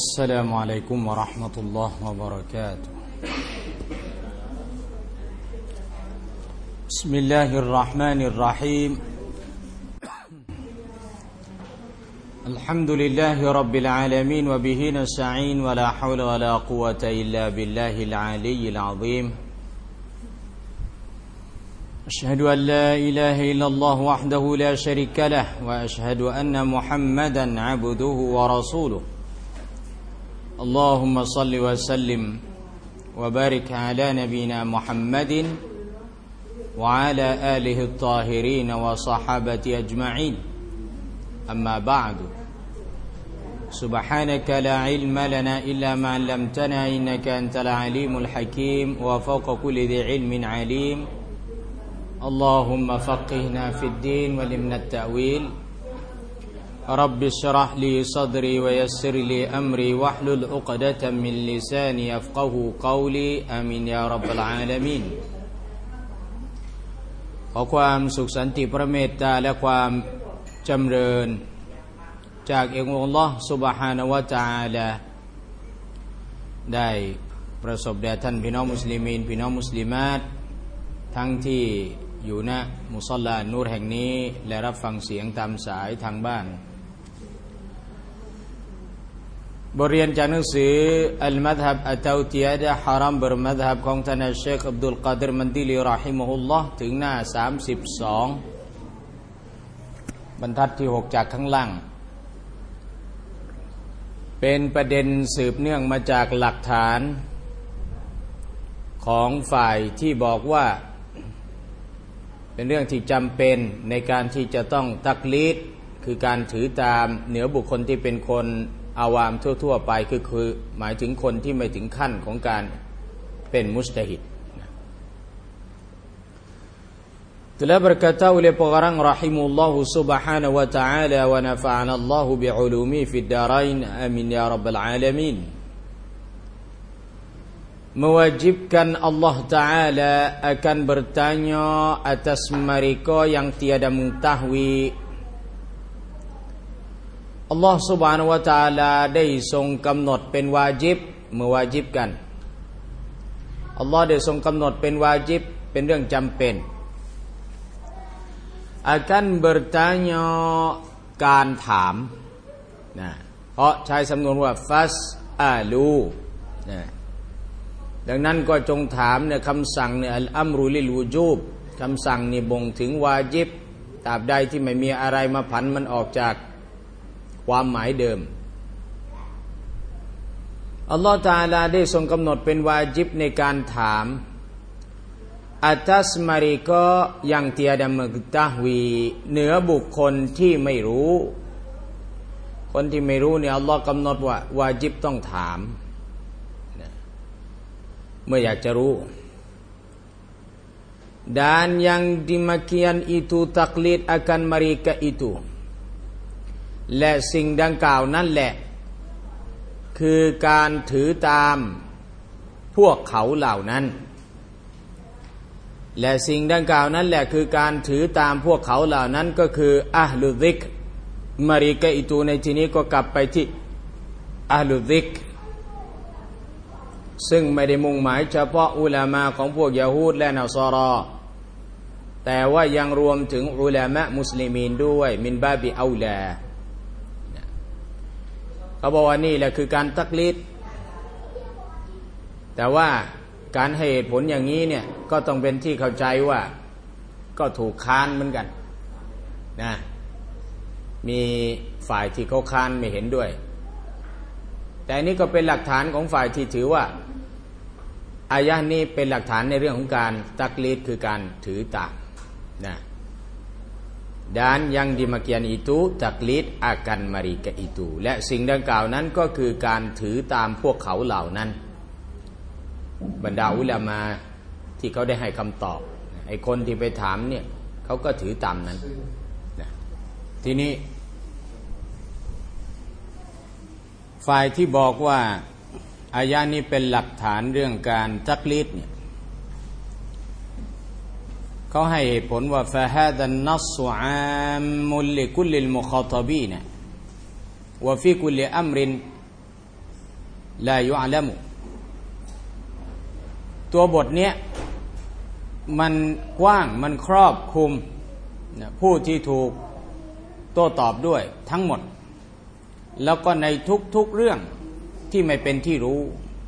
السلام عليكم ورحمة الله وبركاته بسم الله الرحمن الرحيم الحمد لله رب العالمين وبه نستعين ولا حول ولا قوة إلا بالله العلي العظيم أشهد أن لا إله إلا الله وحده لا شريك له وأشهد أن محمدا عبده ورسوله اللهم صل وسلم وبارك على نبينا محمد وعلى آله الطاهرين وصحابته أجمعين أما بعد سبحانك لا علم لنا إلا ما علمتنا إنك أنت العليم الحكيم وفوق كل ذي علم عليم اللهم فقهنا في الدين وعلمنا التأويل رب اشرح لي صدري ويسر لي أمري واحلل عقدة من لساني يفقهوا قولي آمين يا رب العالمين ขอความสุขสันติพระเมตตาและความจำเริญจากองค์อัลเลาะห์ซุบฮานะฮูวะตะอาลาได้ประสบแด่ท่านพี่น้องมุสลิมีนพี่น้องมุสลิมาตทั้งที่อยู่ณมุศอลลานูรแห่งนี้และรับฟังเสียงตามสายทางบ้านบทเรียนจากหนังสืออัลมัซฮับอัตตาวติยะดะฮารัมบรมัซฮับของท่านเชคอับดุลกอดิรมันดิลีเราะฮิมะฮุลลอฮ์ถึงหน้า32บรรทัดที่6จากข้างล่างเป็นประเด็นสืบเนื่องมาจากหลักฐานของฝ่ายที่บอกว่าเป็นเรื่องที่จำเป็นในการที่จะต้องตักลีดคือการถือตามเหนือบุคคลที่เป็นคนอาวามทั่วๆไปคือหมายถึงคนที่ไม่ถึงขั้นของการเป็นมุจตะฮิด Telah berkata oleh pengarang rahimullahu subhanahu wa ta'ala wa nafa'ana Allahu bi'ulumi fid darain amin ya rabbal alamin mewajibkan Allah Ta'ala akan bertanya atas mereka yang tiada mengetahui Allah Subhanahu wa Ta'ala ได้ทรงกำหนดเป็นวาญิบmewajibkan Allah ได้ทรงกำหนดเป็นวาญิบเป็นเรื่องจำเป็น akan bertanya การถามนะเพราะใช้สำนวนว่า fas'alu นะดังนั้นก็จงถามเนี่ยคำสั่งเนี่ยอัลอัมรุลิลวูจูบคำสั่งนี่บ่งถึงวาญิบตราบใดที่ไม่มีอะไรมาผันมันออกจากความหมายเดิมอัลลอฮฺตะอาลาได้ทรงกำหนดเป็นวาญิบในการถามอัตัสมาริกะยังเตียดามกตะฮวีเหนือบุคคลที่ไม่รู้คนที่ไม่รู้เนี่ยอัลลอฮฺกำหนดว่าวาญิบต้องถามเมื่ออยากจะรู้ dan yang demikian itu taklid akan mereka itu และสิ่งดังกล่าวนั่นแหละคือการถือตามพวกเขาเหล่านั้นและสิ่งดังกล่าวนั่นแหละคือการถือตามพวกเขาเหล่านั้นก็คืออะห์ลุซิกรมะริกะอิตูในที่นี้ก็กลับไปที่อะห์ลุซิกรซึ่งไม่ได้มุ่งหมายเฉพาะอุลามะของพวกยะฮูดและนอซอรอแต่ว่ายังรวมถึงอุลามะมุสลิมีนด้วยมินบาบิเอาลาเขาบอกว่านี่แหละคือการตักลีดแต่ว่าการให้เหตุผลอย่างนี้เนี่ยก็ต้องเป็นที่เข้าใจว่าก็ถูกค้านเหมือนกันนะมีฝ่ายที่เขาค้านไม่เห็นด้วยแต่นี้ก็เป็นหลักฐานของฝ่ายที่ถือว่าอายะห์นี้เป็นหลักฐานในเรื่องของการตักลีดคือการถือตามนะ dan yang demikian itu taklid akan mereka itu และสิ่งดังกล่าวนั้นก็คือการถือตามพวกเขาเหล่านั้นบรรดาอุลามะที่เขาได้ให้คำตอบไอ้คนที่ไปถามเนี่ยเขาก็ถือตามนั้นนะทีนี้ฝ่ายที่บอกว่าอายะห์นี้เป็นหลักฐานเรื่องการตักลีดเนี่ยเขาให้เหตุผลว่า فهذا النص عام لكل المخاطبين وفي كل أمر ลายุอลัมุตัวบทเนี้ยมันกว้างมันครอบคลุมผู้ที่ถูกโต้ตอบด้วยทั้งหมดแล้วก็ในทุกๆเรื่องที่ไม่เป็นที่รู้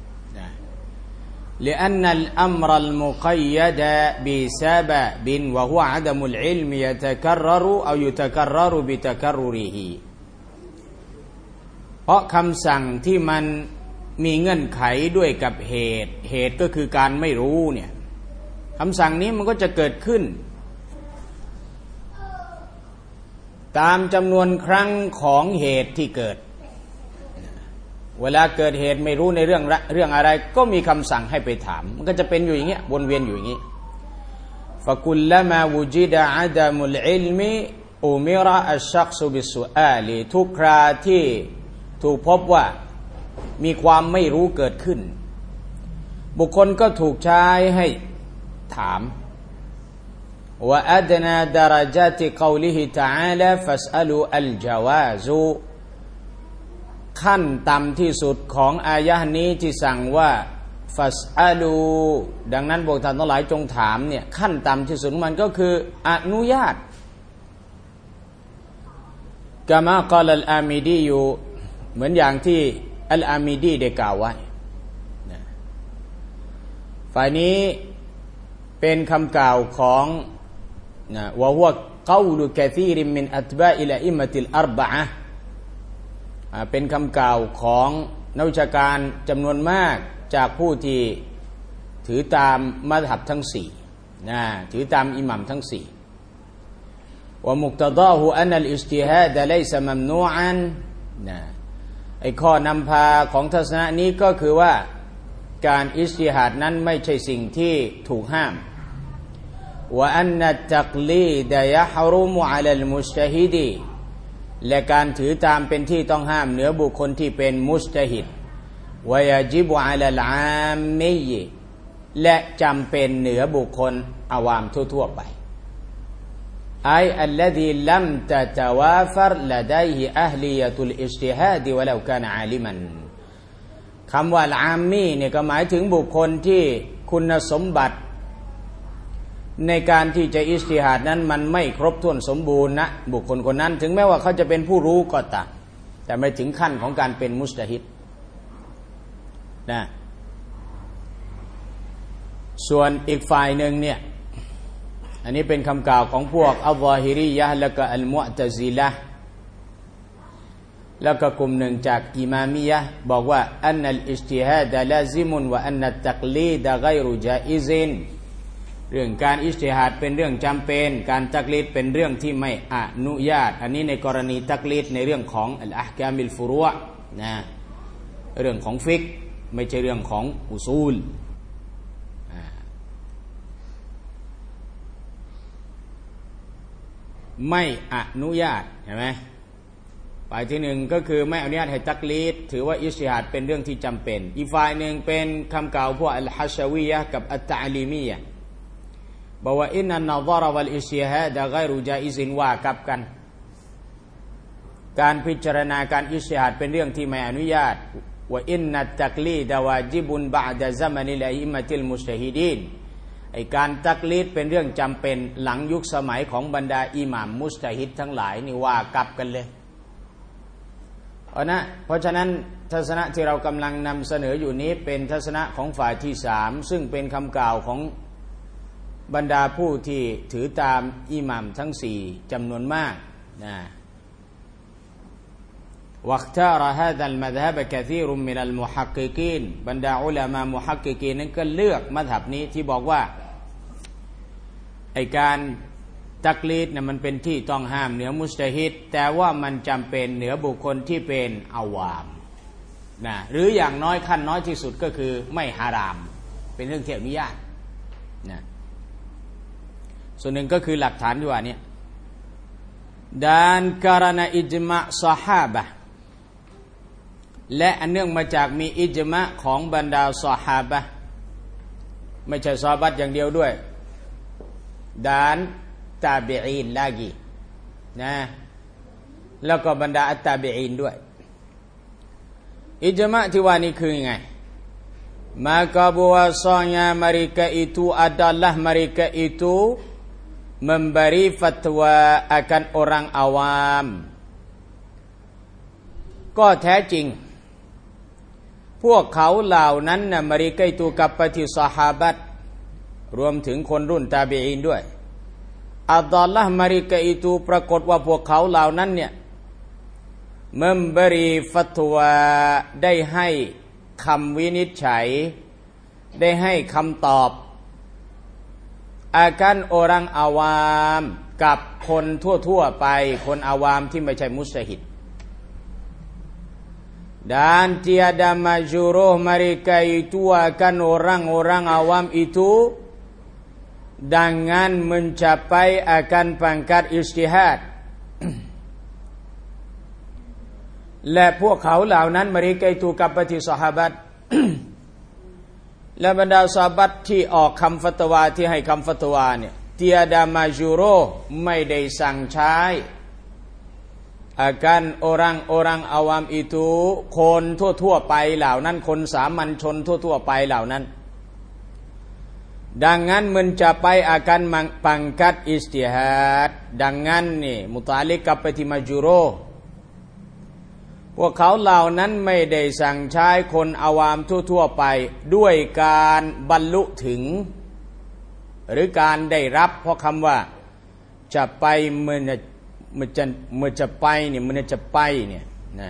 لأن الأمر المقيد بسبب وهو عدم العلم يتكرر أو يتكرر بتكرره เพราะคำสั่งที่มันมีเงื่อนไขด้วยกับเหตุก็คือการไม่รู้เนี่ยคำสั่งนี้มันก็จะเกิดขึ้นตามจำนวนครั้งของเหตุที่เกิดเวลาเกิดเหตุไม่รู้ในเรื่องอะไรก็มีคำสั่งให้ไปถามมันก็จะเป็นอยู่อย่างเงี้ยวนเวียนอยู่อย่างงี้فكلما وجد عدم العلم أمر الشخص بالسؤال ทุกคราที่ถูกพบว่ามีความไม่รู้เกิดขึ้นบุคคลก็ถูกใช้ให้ถามว่าอัดนาดารจาติกาวลิฮิตะอาลาฟัสอัลูอัลจาวาซุขั้นต่ำที่สุดของอายะห์นี้ที่สั่งว่าฟัสอัลูดังนั้นพวกท่านทั้งหลายจงถามเนี่ยขั้นต่ำที่สุดมันก็คืออนุญาตกะมากาลอัลอามิดีอยู่เหมือนอย่างที่อัลอามิดีได้กล่าวไว้ฝ่ายนี้เป็นคำกล่าวของวะฮุวะกอลุกะซีริมมินอัตบาอิลอะอิมะติลอัรบะอะห์เป็นคำกล่าวของนักวิชาการจำนวนมากจากผู้ที่ถือตามมัซฮับทั้งสี่ถือตามอิหมัมทั้งสี่ว่ามุกตะฎอฮุอันอัลอิจติฮาดะลัยซะมัมนูอันไอ้ข้อนำพาของทัศนะนี้ก็คือว่าการอิจติฮาดนั้นไม่ใช่สิ่งที่ถูกห้ามว่าอันนัตตักลีดะยะฮะรุมุอะลัลมุจตะฮิดและการถือตามเป็นที่ต้องห้ามเหนือบุคคลที่เป็นมุจตะฮิดวะยะญิบุอะลัลอามมีและจำเป็นเหนือบุคคลอาวามทั่วๆไปอัลลซีลัมตะตะวาฟัรละดัยฮิอะห์ลียะตุลอิจติฮาดวะลาคานะอาลิมันคำว่าอามมีเนี่ยก็หมายถึงบุคคลที่คุณสมบัติในการที่จะอิจติฮาดนั้นมันไม่ครบถ้วนสมบูรณ์นะบุคคลคนนั้นถึงแม้ว่าเขาจะเป็นผู้รู้ก็ตามแต่ไม่ถึงขั้นของการเป็นมุจตะฮิดนะส่วนอีกฝ่ายหนึ่งเนี่ยอันนี้เป็นคำกล่าวของพวกอัลซอฮิรียะห์และก็อัลมุอ์ตะซิละห์แล้วก็กลุ่มหนึ่งจากอิมามียะห์บอกว่าอันนัลอิจติฮาดลาซิมุนวะอันนัตตักลีดฆอยรุญาอิซินเรื่องการอิจติฮาดเป็นเรื่องจำเป็นการตักลีดเป็นเรื่องที่ไม่อนุญาตอันนี้ในกรณีตักลีดในเรื่องของอัลอะห์กามิลฟุรุอ์นะเรื่องของฟิกไม่ใช่เรื่องของอุซูลไม่อนุญาตเห็นไหมฝ่ายที่หนึ่งก็คือไม่อนุญาตให้ตักลีดถือว่าอิจติฮาดเป็นเรื่องที่จำเป็นอีกฝ่ายหนึ่งเป็นคำกล่าวพวกอัลฮัชวียะห์กับอัตตะอลีมียะห์บอกว่าอินนันนะฎอรวัลอิจติฮาดฆอยรุญาอิซินว่ากับกันการพิจารณาการอิจติฮาดเป็นเรื่องที่ไม่อนุญาตว่าอินนัตตักลีดวาญิบุนบะอ์ดะซะมะนิลอะอิมะติลมุจตะฮิดีนไอ้การตักลีดเป็นเรื่องจำเป็นหลังยุคสมัยของบรรดาอิหม่ามมุจตะฮิดทั้งหลายนี่ว่ากับกันเลยเพราะฉะนั้นทัศนะที่เรากำลังนำเสนออยู่นี้เป็นทัศนะของฝ่ายที่สามซึ่งเป็นคำกล่าวของบรรดาผู้ที่ถือตามอิหม่ามทั้งสี่จำนวนมากนะواختار هذا المذهب كثير من المحققين บรรดาอุลามะมุฮักกิกีนนั้นก็เลือกมัซฮับนี้ที่บอกว่าไอ้การตักลีดเนี่ยมันเป็นที่ต้องห้ามเหนือมุจตะฮิดแต่ว่ามันจำเป็นเหนือบุคคลที่เป็นอาวามนะหรืออย่างน้อยขั้นน้อยที่สุดก็คือไม่ฮารามเป็นเรื่องที่อนุญาตนะส่วนหนึ่งก็คือหลักฐานที่ว่านี้dan karena ijma' sahabah และอันเนื่องมาจากมีอิจมะของบรรดาซอฮาบะห์ไม่ใช่ซอฮาบะห์อย่างเดียวด้วยdanตาบิอีนลากีนะแล้วก็บรรดาอัตตาบิอีนด้วยอิจมะที่ว่านี่คือยังไงmaka bahwasanya mereka itu adalah mereka itu memberi fatwa akan orang awam ก็แท้จริงพวกเขาเหล่านั้นนะmereka itu กลับไปที่ซอฮาบะห์รวมถึงคนรุ่นตาบีอีนด้วยadalah mereka itu ปรากฏว่าพวกเขาเหล่านั้นเนี่ย memberi fatwa ได้ให้คำวินิจฉัยได้ให้คำตอบอาการorang awam กับคนทั่วๆไปคนอาวามที่ไม่ใช่มุจตะฮิด dan tiada majruh mereka itu akan orang-orang awam itu dengan mencapai akan pangkat ijtihad และพวกเขาเหล่านั้นmereka itu กลับไปที่ซอฮาบะห์ และบรรดาซอฮาบะห์ที่ออกคำฟัตวาที่ให้คำฟัตวาเนี่ยtiada majruh ไม่ได้สั่งใช้ akan orang-orang awam itu คนทั่วๆไปเหล่านั้นคนสามัญชนทั่วๆไปเหล่านั้นดังนั้นmencapai akan pangkat ijtihad ดังนั้นนี่มุตะลิกกลับไปที่majruhพวกเขาเหล่านั้นไม่ได้สั่งใช้คนอาวามทั่วๆไปด้วยการบรรลุถึงหรือการได้รับเพราะคำว่าจะไปมันจะไปเนี่ยมันจะไปเนี่ยนะ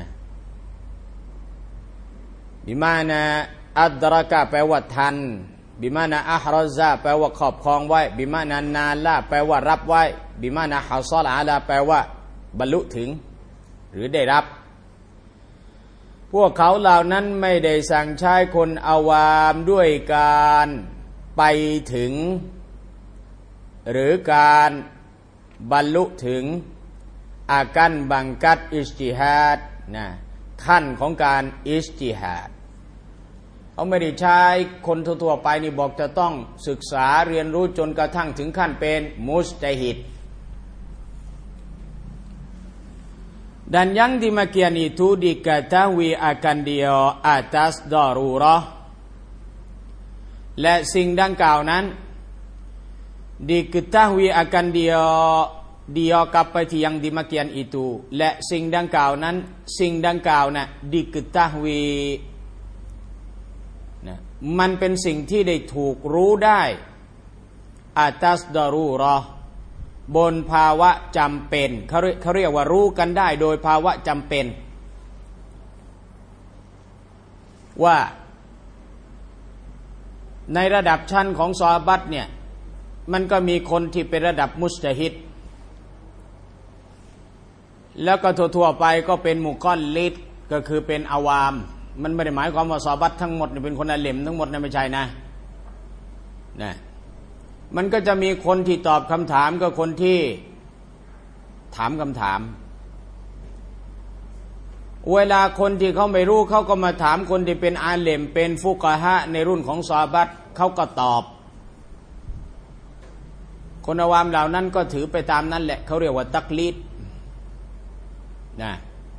บิมานะอัดรากะแปลว่าทันบิมานะอัฮรซะแปลว่าครอบครองไว้บิมานะนาละแปลว่ารับไว้บิมานะฮะซอลอะลาแปลว่าบรรลุถึงหรือได้รับพวกเขาเหล่านั้นไม่ได้สั่งใช้คนอาวามด้วยการไปถึงหรือการบรรลุถึงอาการบังคับอิจติฮัดนะขั้นของการอิจติฮัดเขาไม่ได้ใช้คนทั่วๆไปนี่บอกจะต้องศึกษาเรียนรู้จนกระทั่งถึงขั้นเป็นมุจตะฮิดdan yang demikian itu diketahui akan dia atas darurah และสิ่งดังกล่าวนั้น diketahui akan dia กลับไปที่yang demikian itu และสิ่งดังกล่าวนั้นสิ่งดังกล่าวน่ะ diketahui นะมันเป็นสิ่งที่ได้ถูกรู้ได้ atas darurahบนภาวะจำเป็นเขาเรียกว่ารู้กันได้โดยภาวะจำเป็นว่าในระดับชั้นของซอฮาบะห์เนี่ยมันก็มีคนที่เป็นระดับมุจตะฮิดแล้วก็ทั่วๆไปก็เป็นมุกอลลิดก็คือเป็นอาวามมันไม่ได้หมายความว่าซอฮาบะห์ทั้งหมดเป็นคนอาเลมทั้งหมดนะไม่ใช่นะมันก็จะมีคนที่ตอบคำถามก็คนที่ถามคำถามเวลาคนที่เขาไม่รู้เขาก็มาถามคนที่เป็นอาเลมเป็นฟุกะฮะในรุ่นของซอฮาบะห์เขาก็ตอบคนอาวามเหล่านั้นก็ถือไปตามนั้นแหละเขาเรียกว่าตักลีดนะ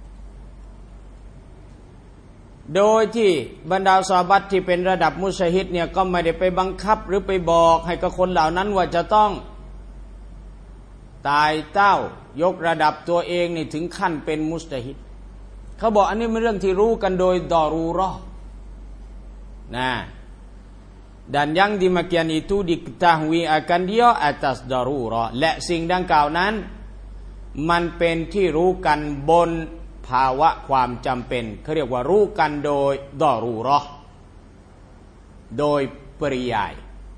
โดยที่บรรดาซอฮาบะห์ที่เป็นระดับมุจตะฮิดเนี่ยก็ไม่ได้ไปบังคับหรือไปบอกให้กับคนเหล่านั้นว่าจะต้องตายเต้ายกระดับตัวเองนี่ถึงขั้นเป็นมุจตะฮิดเขาบอกอันนี้เป็นเรื่องที่รู้กันโดยดอรูเราะห์นะ dan yang demikian itu diketahui akan dia atas darurah และสิ่งดังกล่าวนั้นมันเป็นที่รู้กันบนภาวะความจำเป็นเขาเรียกว่ารู้กันโดยดอรูเราะห์โดยปริยาย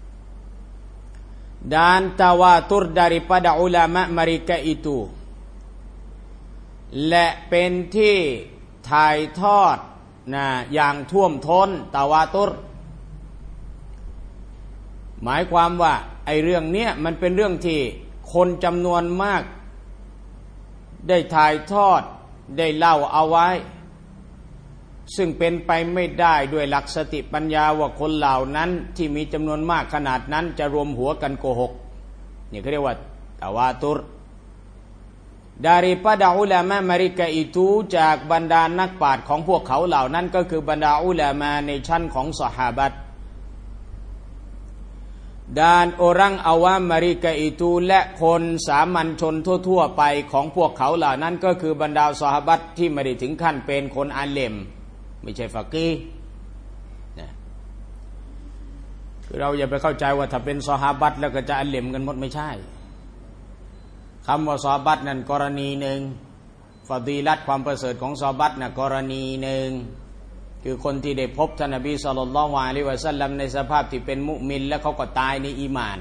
dan tawatur daripada ulama mereka itu และเป็นที่ถ่ายทอดนะอย่างท่วมท้นตาวาตุรหมายความว่าไอ้เรื่องเนี้ยมันเป็นเรื่องที่คนจำนวนมากได้ถ่ายทอดได้เล่าเอาไว้ซึ่งเป็นไปไม่ได้ด้วยหลักสติปัญญาว่าคนเหล่านั้นที่มีจำนวนมากขนาดนั้นจะรวมหัวกันโกหกนี่เขาเรียกว่าตาวาตุร daripada ulama mereka ituจากบรรดานักปราชญ์ของพวกเขาเหล่านั้นก็คือบรรดาอุลามะในชั้นของซอฮาบะห์ dan orang awam mereka itu และคนสามัญชนทั่วๆไปของพวกเขาเหล่านั้นก็คือบรรดาซอฮาบะห์ที่ไม่ได้ถึงขั้นเป็นคนอาเลมไม่ใช่ฟักกีห์นะคือเราอย่าไปเข้าใจว่าถ้าเป็นซอฮาบะห์แล้วก็จะอาเลมกันหมดไม่ใช่คำว่าซอฮาบะห์นั้นกรณีหนึ่งฟะดีลัตความประเสริฐของซอฮาบะห์น่ะกรณีหนึ่งคือคนที่ได้พบท่านนบีศ็อลลัลลอฮุอะลัยฮิวะซัลลัมในสภาพที่เป็นมุมินและเขาก็ตายในอีหม่าน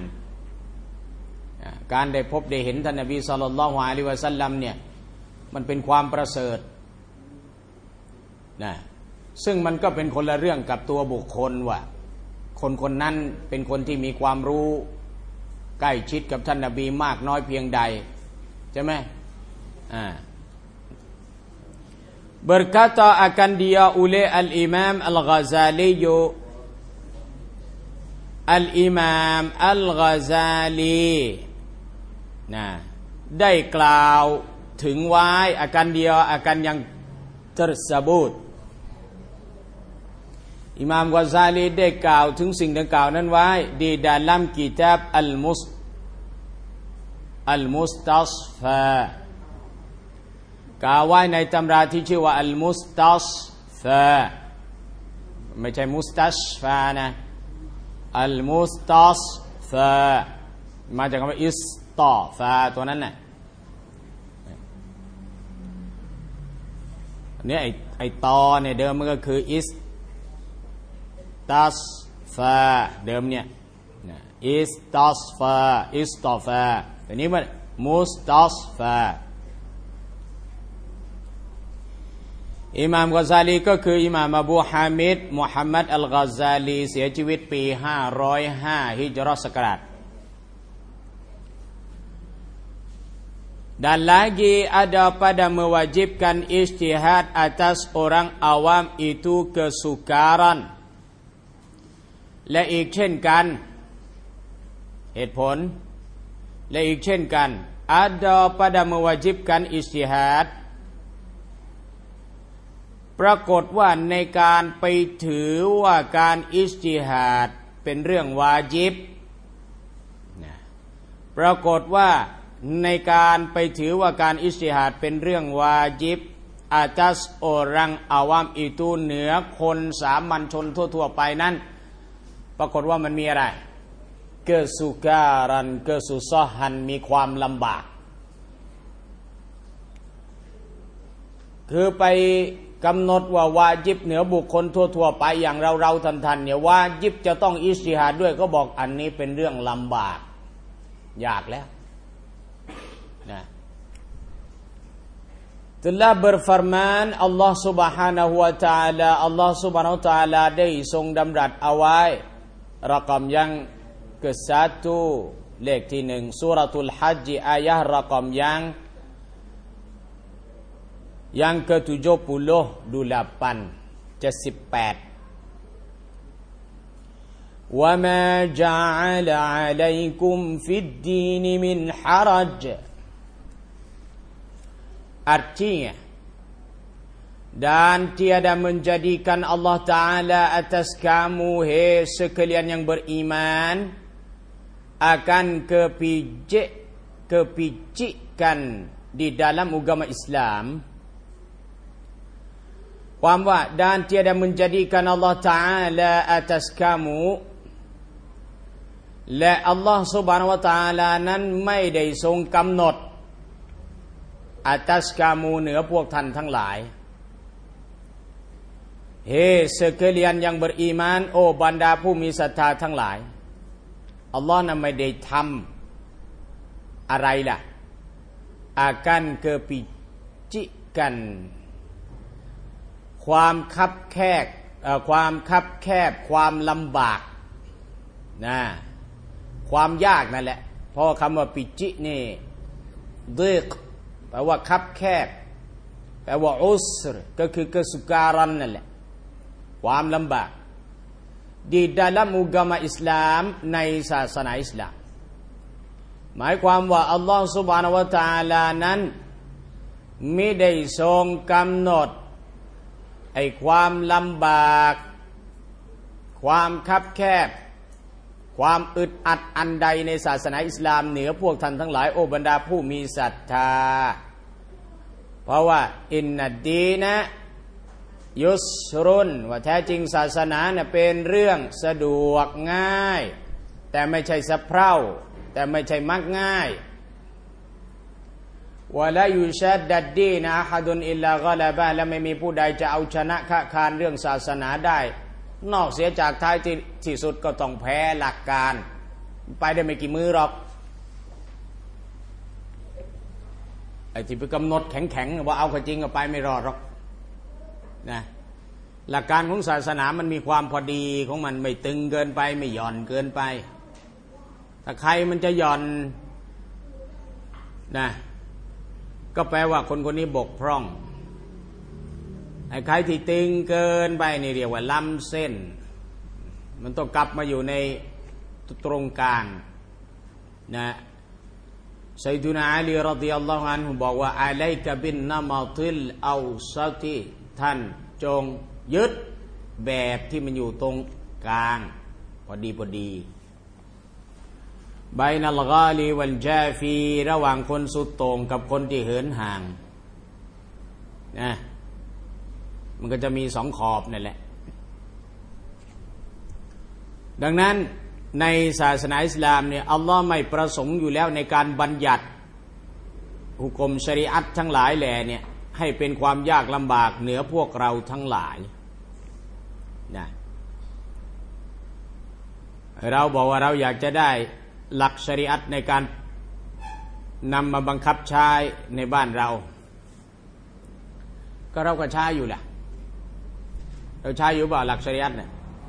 การได้พบได้เห็นท่านนบีศ็อลลัลลอฮุอะลัยฮิวะซัลลัมเนี่ยมันเป็นความประเสริฐนะซึ่งมันก็เป็นคนละเรื่องกับตัวบุคคลว่าคนนั้นเป็นคนที่มีความรู้ใกล้ชิดกับท่านนบีมากน้อยเพียงใดใช่ไหมberkata akan dia oleh al-Imam al-Ghazali al-Imam al-Ghazali นะได้กล่าวถึงไว้ akan dia akan yang tersebut อิหม่ามกอซาลีได้กล่าวถึงสิ่งดังกล่าวนั้นไว้ di dalam kitab al-Mustasfaกล่าวไว้ในตำราที่ชื่อว่าอัลมุสตัสฟาไม่ใช่มุสตัชฟานะอัลมุสตัสฟามาจากคำว่าอิสตอฟาตัวนั้นน่ะเนี่ยไอตอเนี่ยเดิมมันก็คืออิสตัสฟาเดิมเนี่ยอิสตัสฟาอิสตอฟาแต่นี้มันมุสตัสฟาอิหม่ามกอซาลีก็คืออิหม่ามอบูฮามิดมุฮัมมัดอัลกอซาลีเสียชีวิตปี505ฮิจเราะห์ศักราช dan lagi ada pada mewajibkan ijtihad atas orang awam itu kesukaran และอีกเช่นกันเหตุผลและอีกเช่นกัน ada pada mewajibkan ijtihadปรากฏว่าในการไปถือว่าการอิจติฮาดเป็นเรื่องวาญิบปรากฏว่าในการไปถือว่าการอิจติฮาดเป็นเรื่องวาญิบอาตัสอรังอาวามอิตูเหนือคนสามัญชนทั่วๆไปนั้นปรากฏว่ามันมีอะไรเกสุการันเกสุซอหันมีความลำบากคือไปกำหนดว่าวาญิบเหนือบุคคลทั่วๆไปอย่างเราท่านเนี่ยวาญิบจะต้องอิจติฮาดด้วยก็บอกอันนี้เป็นเรื่องลำบากยากแล้วนะ telah berfirman Allah Subhanahu wa taala Allah Subhanahu wa taala ได้ทรงดำรัสเอาไว้รากอมyang ke-1 เลขที่1ซูเราะตุลฮัจญ์อายะห์รากอมyang ke-78 وما جعل عليكم في الدين من حرج artinya dan tiada menjadikan Allah Ta'ala atas kamu hai sekalian yang beriman akan kepicikan di dalam agama Islamความว่าdan tiada menjadikan Allah Ta'ala atas kamu และ Allah Subhanahu wa Ta'ala นั้นไม่ได้ทรงกำหนด atas kamu เหนือพวกท่านทั้งหลายเฮ้ sekalian yang beriman โอ้บรรดาผู้มีศรัทธาทั้งหลายอัลลอฮ์นั้นไม่ได้ทำอะไรล่ะ akan kepijikanความคับแคบความลำบากนะความยากนั่นแหละเพราะคำว่าปิจินี่ดิกแปลว่าคับแคบแปลว่าอุสรก็คือกสุการันนั่นแหละความลำบากdi dalam agama Islam ในศาสนาอิสลามหมายความว่าอัลลอฮฺ سبحانه และ تعالى นั้นมิได้ทรงกำหนดไอ้ความลำบากความคับแคบความอึดอัดอันใดในศาสนาอิสลามเหนือพวกท่านทั้งหลายโอบรรดาผู้มีศรัทธาเพราะว่าอินนัดดีนะยุสรุนว่าแท้จริงศาสนาเนี่ยเป็นเรื่องสะดวกง่ายแต่ไม่ใช่สะเพร่าแต่ไม่ใช่มักง่ายวะลายุชัดดัดดีนะอะฮัดุนอิลลากอลาบะและไม่มีผู้ใดจะเอาชนะค้าคานเรื่องศาสนาได้นอกเสียจากท้ายที่สุดก็ต้องแพ้หลักการไปได้ไม่กี่มือหรอกไอ้ที่ไปกำหนดแข็งๆว่าเอาเข้าจริงก็ไปไม่รอดหรอกนะหลักการของศาสนามันมีความพอดีของมันไม่ตึงเกินไปไม่หย่อนเกินไปถ้าใครมันจะหย่อนนะก็แปลว่าคนคนนี้บกพร่องไอ้ใครที่ตึงเกินไปนี่เรียกว่าล้ำเส้นมันต้องกลับมาอยู่ในตรงกลางนะซัยดุนาอาลีรอฎิยัลลอฮุอันฮุบอกว่าอะลัยกะบินนะมาติลเอาซัติท่านจงยึดแบบที่มันอยู่ตรงกลางพอดีบัยนัลกาลีวัลจาฟีระหว่างคนสุดโต่งกับคนที่เหินห่างนะมันก็จะมีสองขอบนั่นแหละดังนั้นในศาสนาอิสลามเนี่ยอัลลอฮ์ไม่ประสงค์อยู่แล้วในการบัญญัติหุกมชะรีอะห์ทั้งหลายแหล่เนี่ยให้เป็นความยากลำบากเหนือพวกเราทั้งหลายนะเราบอกว่าเราอยากจะได้หลักชะรีอะห์ในการนำมาบังคับใช้ในบ้านเราก็เราก็ใช้อยู่แหละเราใช้อยู่เปล่าหลักชะรีอะห์เนี่ย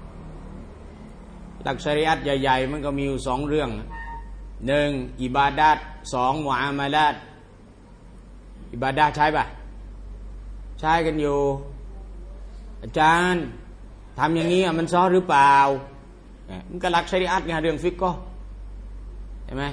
หลักชะรีอะห์ใหญ่ๆมันก็มีอยู่สองเรื่องหนึ่งอิบาดาตสองมุอามาลาตอิบาดาตใช้ป่ะใช้กันอยู่อาจารย์ทำอย่างนี้มันซ้อหรือเปล่ามันก็หลักชะรีอะห์ไงเรื่องฟิกก็ใช่ไหม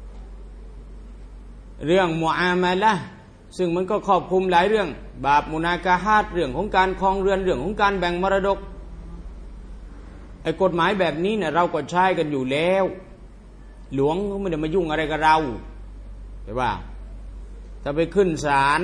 เรื่องมุอามาละห์ซึ่งมันก็ครอบคลุมหลายเรื่องบาปมุนากาฮาตเรื่องของการครองเรือนเรื่องของการแบ่งมรดกไอ้กฎหมายแบบนี้เนี่ยเราก็ใช้กันอยู่แล้วหลวงก็ไม่ได้มายุ่งอะไรกับเราใช่ป่ะถ้าไปขึ้นศาล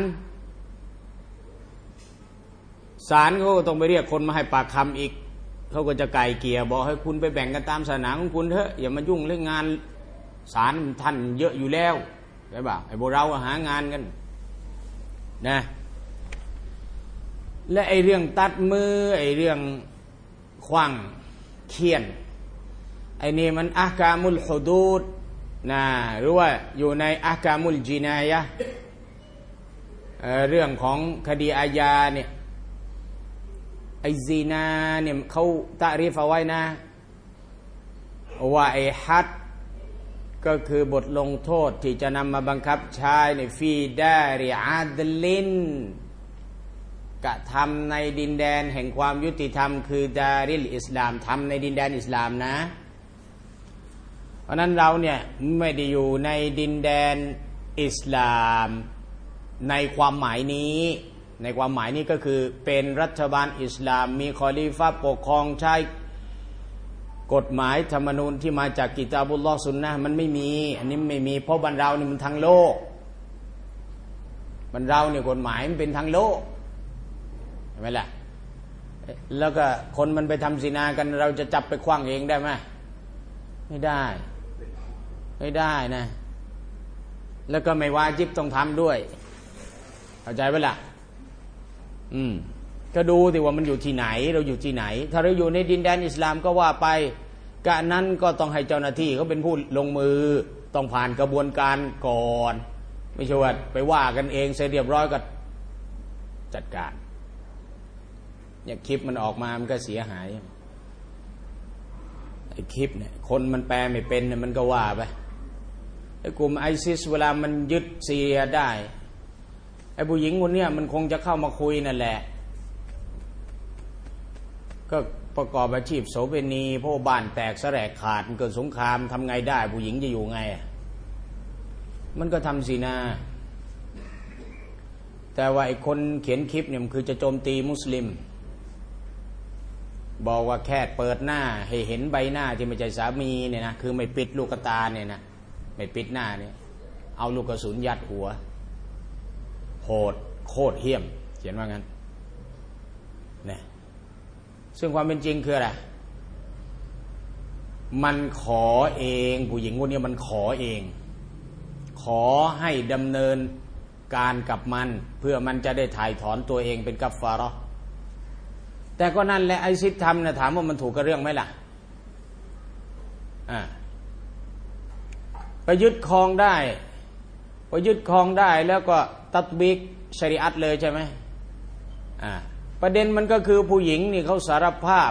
เขาก็ต้องไปเรียกคนมาให้ปากคำอีกเขาก็จะไกล่เกลี่ยบอกให้คุณไปแบ่งกันตามศาสนาของคุณเถอะอย่ามายุ่งเรื่องงานศาลท่านเยอะอยู่แล้วใช่ป่ะไอ้พวกเราหางานกันนะและไอ้เรื่องตัดมือไอ้เรื่องขว้างเคี่ยนไอ้นี่มันอะห์กามุลฮุดูดนะหรือว่าอยู่ในอะห์กามุลจินายะห์เรื่องของคดีอาญาเนี่ยไอ้ซีนาเนี่ยเขาตะรีฟเอาไว้นะว่าไอ้ฮัดก็คือบทลงโทษที่จะนำมาบังคับใช้ในฟีดาริอาดลินกระทำในดินแดนแห่งความยุติธรรมคือดาริลอิสลามทำในดินแดนอิสลามนะเพราะนั้นเราเนี่ยไม่ได้อยู่ในดินแดนอิสลามในความหมายนี้ก็คือเป็นรัฐบาลอิสลามมีคอลิฟะห์ปกครองใช้กฎหมายธรรมนูญที่มาจากกิตาบุลลอฮ์ซุนนะห์มันไม่มีอันนี้ไม่มีเพราะบ้านเรานี่มันทั้งโลกบ้านเราเนี่ยกฎหมายมันเป็นทั้งโลกเห็นไหมล่ะแล้วก็คนมันไปทำซินากันเราจะจับไปขว้างเองได้ไหมไม่ได้นะแล้วก็ไม่วาญิบต้องทำด้วยเข้าใจไหมล่ะก็ดูสิว่ามันอยู่ที่ไหนเราอยู่ที่ไหนถ้าเราอยู่ในดินแดนอิสลามก็ว่าไปกะนั้นก็ต้องให้เจ้าหน้าที่เขาเป็นผู้ลงมือต้องผ่านกระบวนการก่อนไม่ใช่ว่าไปว่ากันเองเสร็จเรียบร้อยก็จัดการอย่างคลิปมันออกมามันก็เสียหายไอ้คลิปเนี่ยคนมันแปลไม่เป็นเนี่ยมันก็ว่าไปไอ้กลุ่มไอซิสเวลามันยึดซีเรียได้ไอ้ผู้หญิงคนเนี้ยมันคงจะเข้ามาคุยนั่นแหละก็ประกอบอาชีพโสเภณีเพราะบ้านแตกแสลกขาดเกิดสงครามทำไงได้ผู้หญิงจะอยู่ไงมันก็ทำซินาแต่ว่าไอ้คนเขียนคลิปเนี่ยมันคือจะโจมตีมุสลิมบอกว่าแค่เปิดหน้าให้เห็นใบหน้าที่ไม่ใช่สามีเนี่ยนะคือไม่ปิดลูกตาเนี่ยนะไม่ปิดหน้าเนี่ยเอาลูกกระสุนยัดหัวโหดโคตรเหี้ยมเขียนว่างั้นเนี่ยซึ่งความเป็นจริงคืออะไรมันขอเองผู้หญิงคนนี้มันขอเองขอให้ดำเนินการกับมันเพื่อมันจะได้ถ่ายถอนตัวเองเป็นกัฟฟาเราะห์แต่ก็นั่นแหละไอซิดทำนะถามว่ามันถูกกับเรื่องไหมล่ะไปยึดครองได้พอยึดครองได้แล้วก็ตัตบิกชะรีอะห์เลยใช่ไหมประเด็นมันก็คือผู้หญิงนี่เขาสารภาพ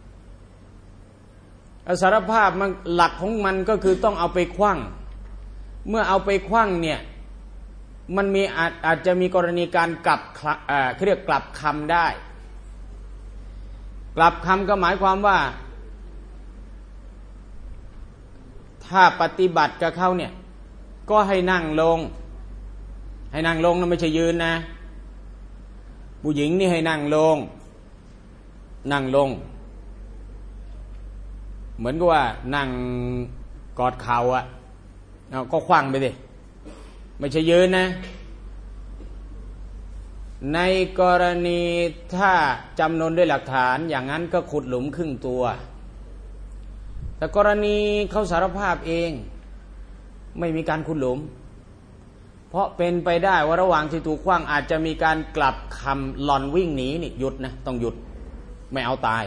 มันหลักของมันก็คือต้องเอาไปขว้างเมื่อเอาไปขว้างเนี่ยมันมีอาจจะมีกรณีการกลับเรียกกลับคำได้กลับคำก็หมายความว่าถ้าปฏิบัติกับเขาเนี่ยก็ให้นั่งลงนะไม่ใช่ยืนนะผู้หญิงนี่ให้นั่งลงเหมือนกับว่านั่งกอดเข่าก็ขว้างไปดิไม่ใช่ยืนนะในกรณีถ้าจำนวนด้วยหลักฐานอย่างนั้นก็ขุดหลุมครึ่งตัวแต่กรณีเขาสารภาพเองไม่มีการขุดหลุมเพราะเป็นไปได้ว่าระหว่างที่ถูกขว้างอาจจะมีการกลับคำหล่อนวิ่งหนีนี่หยุดนะต้องหยุดไม่เอาตาย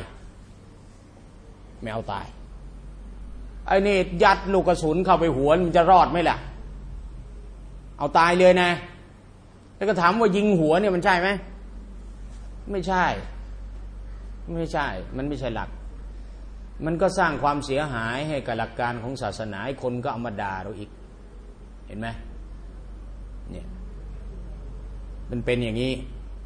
ไอ้นี่ยัดลูกกระสุนเข้าไปหัวมันจะรอดไหมล่ะเอาตายเลยนะแล้วก็ถามว่ายิงหัวเนี่ยมันใช่ไหมไม่ใช่มันไม่ใช่หลักมันก็สร้างความเสียหายให้กับหลักการของศาสนาคนก็เอามาด่าเราอีกเห็นไหมเนี่ยมันเป็นอย่างนี้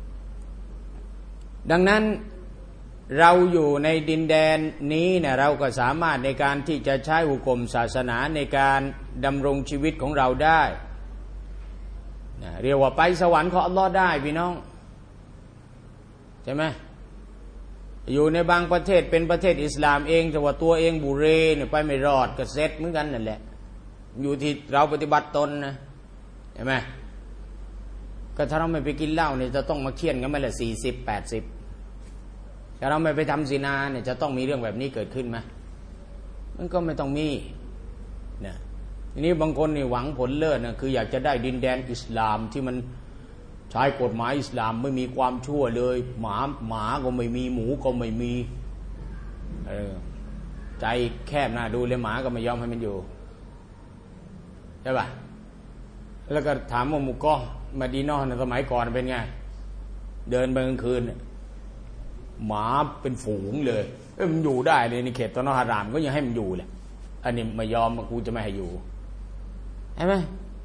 ดังนั้นเราอยู่ในดินแดนนี้เนี่ยเราก็สามารถในการที่จะใช้หุกมศาสนาในการดำรงชีวิตของเราได้เรียกว่าไปสวรรค์ของอัลลอฮ์ได้พี่น้องใช่ไหมอยู่ในบางประเทศเป็นประเทศอิสลามเองแต่ว่าตัวเองบุเรเนี่ยไปไม่รอดก็เซ็ตเหมือนกันนั่นแหละอยู่ที่เราปฏิบัติตนนะใช่ไหมก็ถ้าเราไม่ไปกินเหล้าเนี่ยจะต้องมาเคี่ยนกันไหมล่ะ40-80ถ้าเราไม่ไปทำซินาเนี่ยจะต้องมีเรื่องแบบนี้เกิดขึ้นไหมมันก็ไม่ต้องมีนะทีนี้บางคนนี่หวังผลเลิศนะคืออยากจะได้ดินแดนอิสลามที่มันใช้กฎหมายอิสลามไม่มีความชั่วเลยหมาก็ไม่มีหมูก็ไม่มีใจแคบหน้าดูเลยหมาก็ไม่ยอมให้มันอยู่ใช่ป่ะแล้วก็ถามว่ามุกก็มาดีนอในสมัยก่อนเป็นไงเดินไปกลางคืนหมาเป็นฝูงเลยมันอยู่ได้เลยในเขตตอนนอฮารามก็ยังให้มันอยู่แหละอันนี้ไม่ยอมกูจะไม่ให้อยู่ใช่ไหม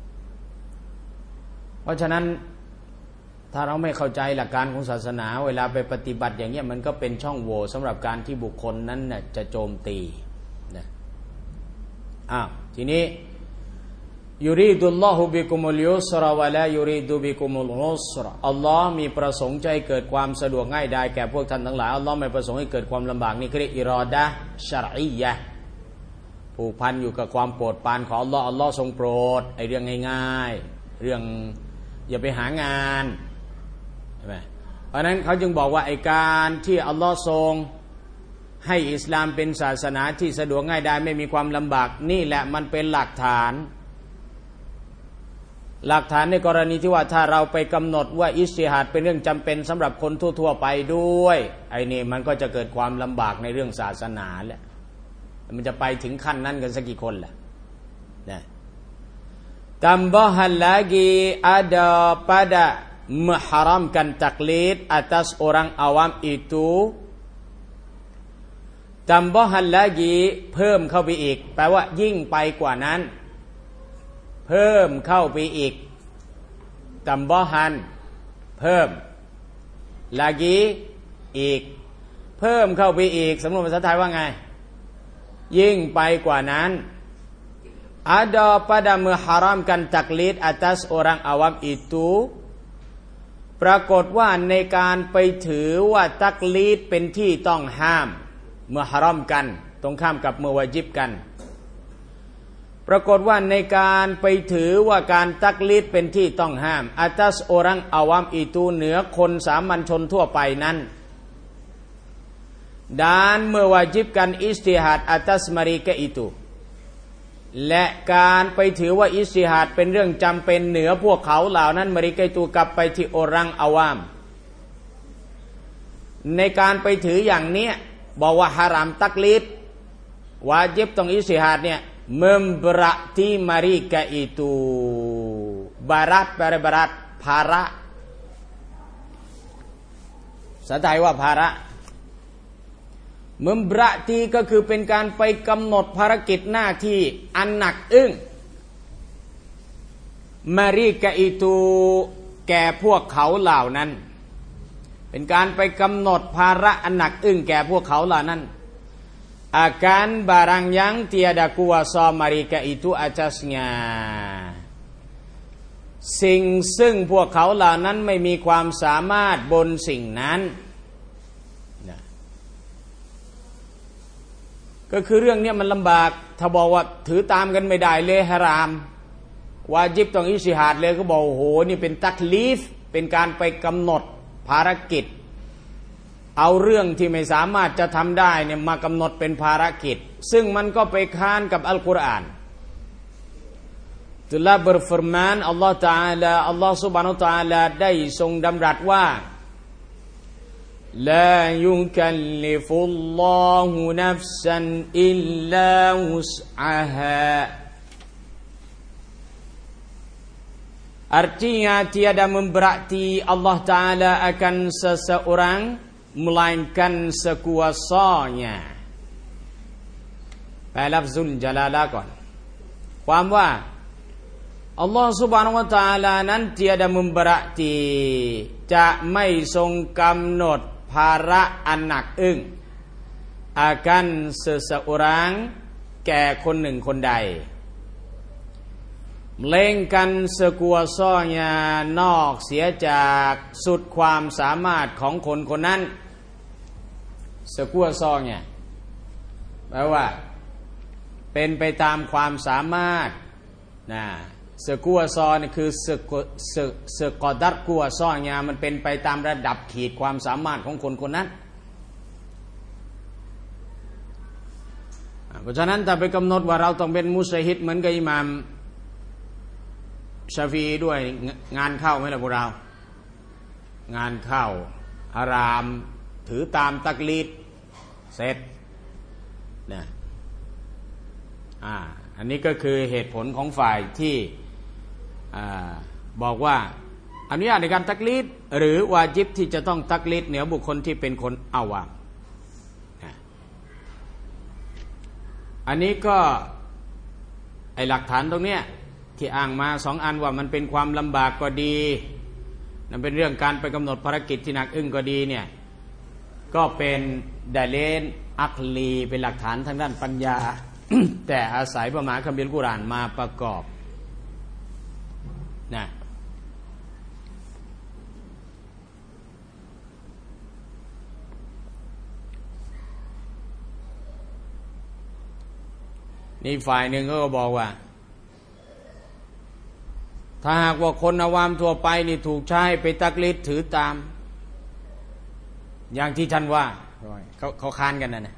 เพราะฉะนั้นถ้าเราไม่เข้าใจหลักการของศาสนาเวลาไปปฏิบัติอย่างเงี้ยมันก็เป็นช่องโหว่สำหรับการที่บุคคลนั้นน่ะจะโจมตีนะทีนี้ยูริดุลลอฮุบิกุมุลยุสรวะลายูริดุบิกุมุลอุสรอัลลอฮ์มีประสงค์ใจเกิดความสะดวกง่ายดายแก่พวกท่านทั้งหลายอัลลอฮ์ไม่ประสงค์ให้เกิดความลำบากนี่คืออิรอดะห์ชะรอียะห์ผูกพันอยู่กับความโปรดปรานของอัลลอฮ์อัลลอฮ์ทรงโปรดไอ้เรื่องง่ายๆเรื่องอย่าไปหางานใช่ไหมเพราะนั้นเขาจึงบอกว่าไอ้การที่อัลลอฮ์ทรงให้อิสลามเป็นศาสนาที่สะดวกง่ายดายไม่มีความลำบากนี่แหละมันเป็นหลักฐานในกรณีที่ว่าถ้าเราไปกำหนดว่าอิจติฮาดเป็นเรื่องจำเป็นสำหรับคนทั่วๆไปด้วยไอ้นี่มันก็จะเกิดความลำบากในเรื่องศาสนาแหละมันจะไปถึงขั้นนั้นกันสักกี่คนล่ะนะtambahan lagi ada pada mengharamkan taklid atas orang awam itu tambahan lagi เพิ่มเข้าไปอีกแปลว่ายิ่งไปกว่านั้นเพิ่มเข้าไปอีกtambahan เพิ่ม lagi อีกเพิ่มเข้าไปอีกสำนวนภาษาไทยว่าไงยิ่งไปกว่านั้นada pada mengharamkan taklid atas orang awam itu ปรากฏว่าในการไปถือว่าตักลีดเป็นที่ต้องห้ามเมื่อฮารอมกันตรงข้ามกับเมื่อวาญิบกันปรากฏว่าในการไปถือว่าการตักลีดเป็นที่ต้องห้ามอาตัสโอรังอาวามอิตูเหนือคนสามัญชนทั่วไปนั้นด้านเมื่อวาญิบกันอิสติฮัดอาตัสมาริกะอิตูและการไปถือว่าอิสติฮัดเป็นเรื่องจำเป็นเหนือพวกเขาเหล่านั้นมาริกะอิตูกลับไปที่โอรังอาวามในการไปถืออย่างนี้บอกว่าฮารามตักลีดวาญิบต้องอิสติฮัดเนี่ยmemberati mereka itu barat berat ภาระภาษาไทยว่าภาระ memberati ก็คือเป็นการไปกำหนดภารกิจหน้าที่อันหนักอึ้ง mereka itu แก่พวกเขาเหล่านั้นเป็นการไปกำหนดภาระอันหนักอึ้งแก่พวกเขาเหล่านั้นakan barang yang tiada kuasa mereka itu atasnya สิ่งซึ่งพวกเขาเหล่านั้นไม่มีความสามารถบนสิ่งนั้นก็คือเรื่องนี้มันลำบากถ้าบอกว่าถือตามกันไม่ได้เลยฮารามวาญิบต้องอิจติฮาดเลยก็บอกโอ้โหนี่เป็นตักลีฟเป็นการไปกำหนดภารกิจเอาเรื่องที่ไม่สามารถจะทำได้เนี่ยมากำหนดเป็นภารกิจซึ่งมันก็ไปค้านกับอัลกุรอานจุลเบอร์ฟอร์มานอัลลอฮฺ تعالى อัลลอฮฺ سبحانه และ تعالى ได้ทรงดำรัสว่าลายุคัลลิฟุลลอฮุนัฟซันอิลลาวุสอะฮา artinya tiada memberati Allah Ta'ala akan seseorang melainkan sekuasanya แปลลัฟซุลญะลาละก่อนความว่าอัลลอฮฺ Subhanahu wa Ta'ala นั้น tiada memberati จะไม่ทรงกำหนดภาระอันหนักอึ้ง akan seseorang แก่คนหนึ่งคนใด melainkan sekuasanya นอกเสียจากสุดความสามารถของคนคนนั้นสกุลซองเนี่ยแปลว่าเป็นไปตามความสามารถนะสกุลซอนี่คือสกอดัตกุลซอเนี่ยมันเป็นไปตามระดับขีดความสามารถของคนคนนั้นเพราะฉะนั้นถ้าไปกำหนดว่าเราต้องเป็นมุสลิมเหมือนกับอิหม่ามชาฟีด้วยงานเข้าไหมล่ะพวกเรางานเข้าฮารามถือตามตักลีดเสร็จนะอันนี้ก็คือเหตุผลของฝ่ายที่บอกว่าอนุญาตในการตักลีดหรือวาญิบที่จะต้องตักลีดเหนือบุคคลที่เป็นคนอาวามอันนี้ก็ไอหลักฐานตรงเนี้ยที่อ้างมาสองอันว่ามันเป็นความลำบากก็ดีนั่นเป็นเรื่องการไปกำหนดภารกิจที่หนักอึ้งก็ดีเนี่ยก็เป็นดาเลนอักลีเป็นหลักฐานทางด้านปัญญา แต่อาศัยพระมหาคัมภีร์กุรอานมาประกอบนะนี่ฝ่ายหนึ่งก็บอกว่าถ้าหากว่าคนอาวามทั่วไปนี่ถูกใช้ไปตักลีดถือตามอย่างที่ท่านว่าเขาค้านกันนะ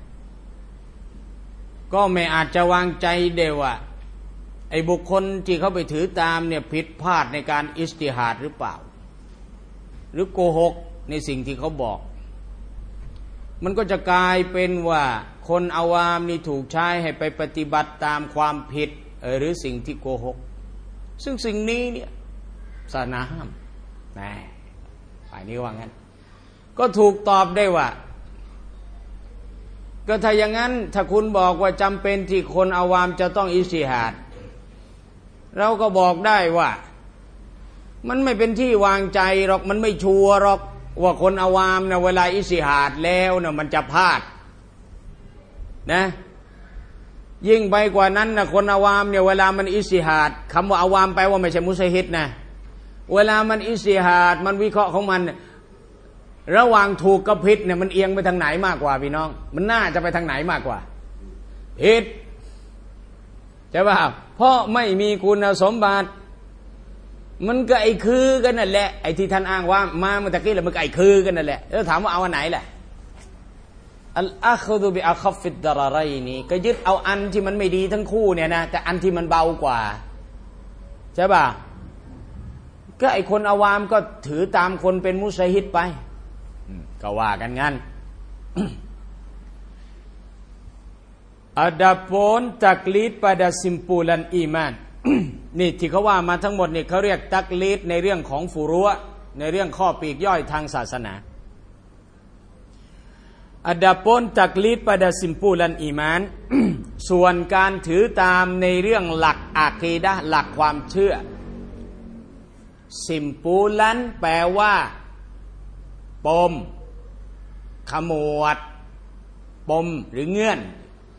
ก็ไม่อาจจะวางใจเดียวว่าไอ้บุคคลที่เขาไปถือตามเนี่ยผิดพลาดในการอิจติฮาดหรือเปล่าหรือโกหกในสิ่งที่เขาบอกมันก็จะกลายเป็นว่าคนอาวามนี่ถูกใช้ให้ไปปฏิบัติตามความผิดหรือสิ่งที่โกหกซึ่งสิ่งนี้เนี่ยศาสนาห้ามฝ่ายนี้ว่างั้นก็ถูกตอบได้ว่าก็ถ้าอย่างนั้นถ้าคุณบอกว่าจำเป็นที่คนอาวามจะต้องอิจติฮาดเราก็บอกได้ว่ามันไม่เป็นที่วางใจหรอกมันไม่ชัวร์หรอกว่าคนอาวามนะเวลาอิจติฮาดแล้วนะมันจะพลาดนะยิ่งไปกว่านั้นนะคนอาวามเนี่ยเวลามันอิจติฮาดคำว่าอาวามแปลว่าไม่ใช่มุสลิมนะเวลามันอิจติฮาดมันวิเคราะห์ของมันระหว่างถูกกับผิดเนี่ยมันเอียงไปทางไหนมากกว่าพี่น้องมันน่าจะไปทางไหนมากกว่าผิดใช่ป่ะเพราะไม่มีคุณสมบัติมันก็ไอ้คือกันนั่นแหละไอ้ที่ท่านอ้างว่ามาเมื่อกี้แหละมันก็ไอ้คือกันนั่นแหละแล้วถามว่าเอาอันไหนแหละอัลอาคุดุบิอัคฟิดดารารนี่ก็ยึดเอาอันที่มันไม่ดีทั้งคู่เนี่ยนะแต่อันที่มันเบากว่าใช่ป่ะก็ไอ้คนอาวามก็ถือตามคนเป็นมุชฮิดไปก็ว่ากันงั้น Adapun taklid pada simpulan iman นี่ที่เขาว่ามาทั้งหมดนี่เขาเรียกตักลีดในเรื่องของฟุรุในเรื่องข้อปลีกย่อยทางศาสนา Adapun taklid pada simpulan iman ส่วนการถือตามในเรื่องหลักอากีดะห์หลักความเชื่อ simpulan แปลว่าปมขมวดปมหรือเงื่อน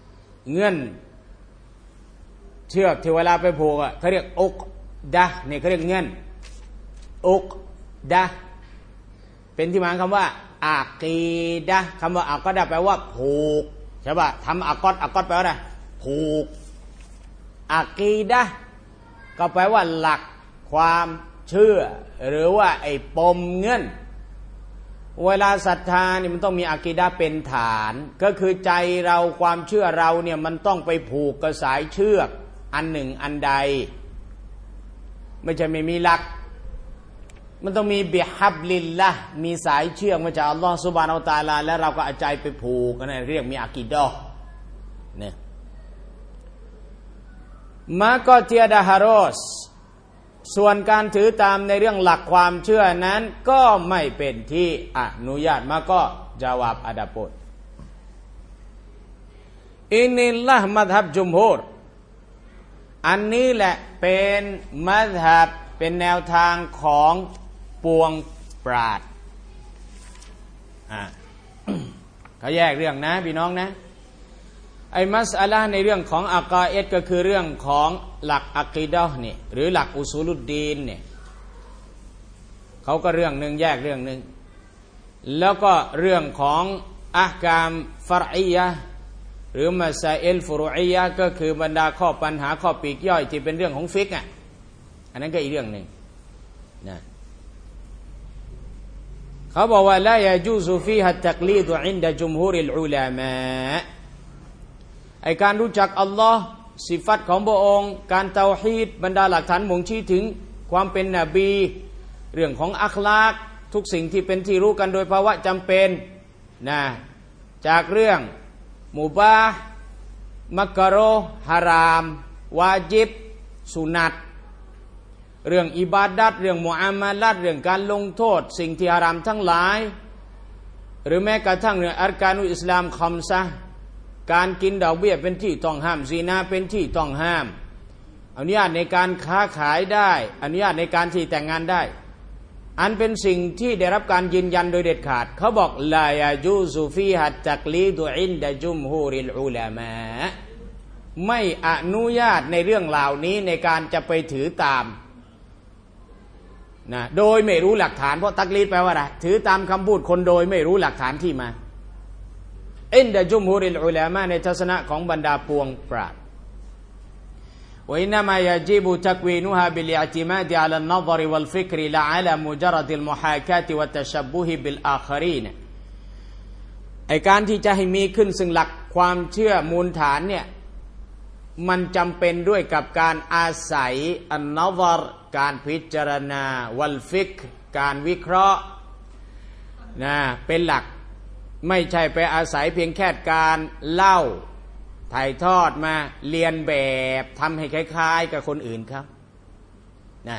เชือกที่เวลาไปผูกอ่ะเขาเรียกอุกดะเนี่ยเขาเรียกเงื่อนอุกดะเป็นที่มาคำว่าอากีดะคำว่าอากีดะแปลว่าผูกใช่ป่ะทำอากอดแปลว่าอะไรผูกอากีดะก็แปลว่าหลักความเชื่อหรือว่าไอ้ปมเงื่อนเวลาศรัทธาเนี่ยมันต้องมีอากีดะห์เป็นฐานก็คือใจเราความเชื่อเราเนี่ยมันต้องไปผูกกับสายเชือกอันหนึ่งอันใดไม่ใช่ไม่มีหลักมันต้องมีบิฮับลิลละมีสายเชือกมาจากอัลลอฮฺซุบฮานะฮูวะตะอาลาแล้วเราก็เอาใจไปผูกนั่นเรียกมีอากีดะห์เนี่ยมาก็เตียดาฮารอสส่วนการถือตามในเรื่องหลักความเชื่อนั้นก็ไม่เป็นที่อนุญาตมาก็จาวาบอาดาปดอินิลละมัซฮับจุมฮูรอันนี้แหละเป็นมัซฮับเป็นแนวทางของปวงปราชญ์เขาแยกเรื่องนะพี่น้องนะไอ้มัสอะลาห์ในเรื่องของอะกออิดก็คือเรื่องของหลักอะกีดะห์นี่หรือหลักอุซูลุดดีนเนี่ยเขาก็เรื่องนึงแยกเรื่องนึงแล้วก็เรื่องของอะห์กามฟัรอียะห์หรือมัซาอิลฟุรุอียะห์ก็คือบรรดาข้อปัญหาข้อปลีกย่อยที่เป็นเรื่องของฟิกอ่ะอันนั้นก็อีกเรื่องนึงนะเขาบอกว่าลายะจูซุฟีฮัตตักลีดอินดะจุมฮูริลอุลามะไอการรู้จักอัลลอฮ์สิฟัตของพระองค์การเตาฮีดบรรดาหลักฐานบ่งชี้ถึงความเป็นนบีเรื่องของอัคลากทุกสิ่งที่เป็นที่รู้กันโดยภาวะจำเป็นนะจากเรื่องมุบาห์มักโรฮารามวาญิบสุนัตเรื่องอิบาดัตเรื่องมุอามาลัตเรื่องการลงโทษสิ่งที่ฮารามทั้งหลายหรือแม้กระทั่งเรื่องอัรกานุอิสลามคัมซะการกินดอกเบี้ยเป็นที่ต้องห้ามซีนาเป็นที่ต้องห้ามอนุญาตในการค้าขายได้อนุญาตในการที่แต่งงานได้อันเป็นสิ่งที่ได้รับการยืนยันโดยเด็ดขาดเขาบอกลายาจูซุฟีฮัตตักลีดุอินดะจุมฮูริลอุลามะไม่อนุญาตในเรื่องเหล่านี้ในการจะไปถือตามนะโดยไม่รู้หลักฐานเพราะตักลีดแปลว่าอะไรถือตามคำพูดคนโดยไม่รู้หลักฐานที่มาอินดะจุมฮูริลอุลามะในทัศนะของบรรดาปวงปราชญ์วะอินนามายะญิบุตักวีนุฮาบิลอิอ์ติมาดอะลันนัซรวัลฟิกรละอะลามุจรัดิลมุฮากาตวัตตะชับบุฮบิลอาคารีนไอ้การที่จะให้มีขึ้นซึ่งหลักความเชื่อมูลฐานเนี่ยมันจำเป็นด้วยกับการอาศัยอันนัซรการพิจารณาวัลฟิกการวิเคราะห์นะเป็นหลักไม่ใช่ไปอาศัยเพียงแค่การเล่าถ่ายทอดมาเรียนแบบทำให้คล้ายๆกับคนอื่นครับนะ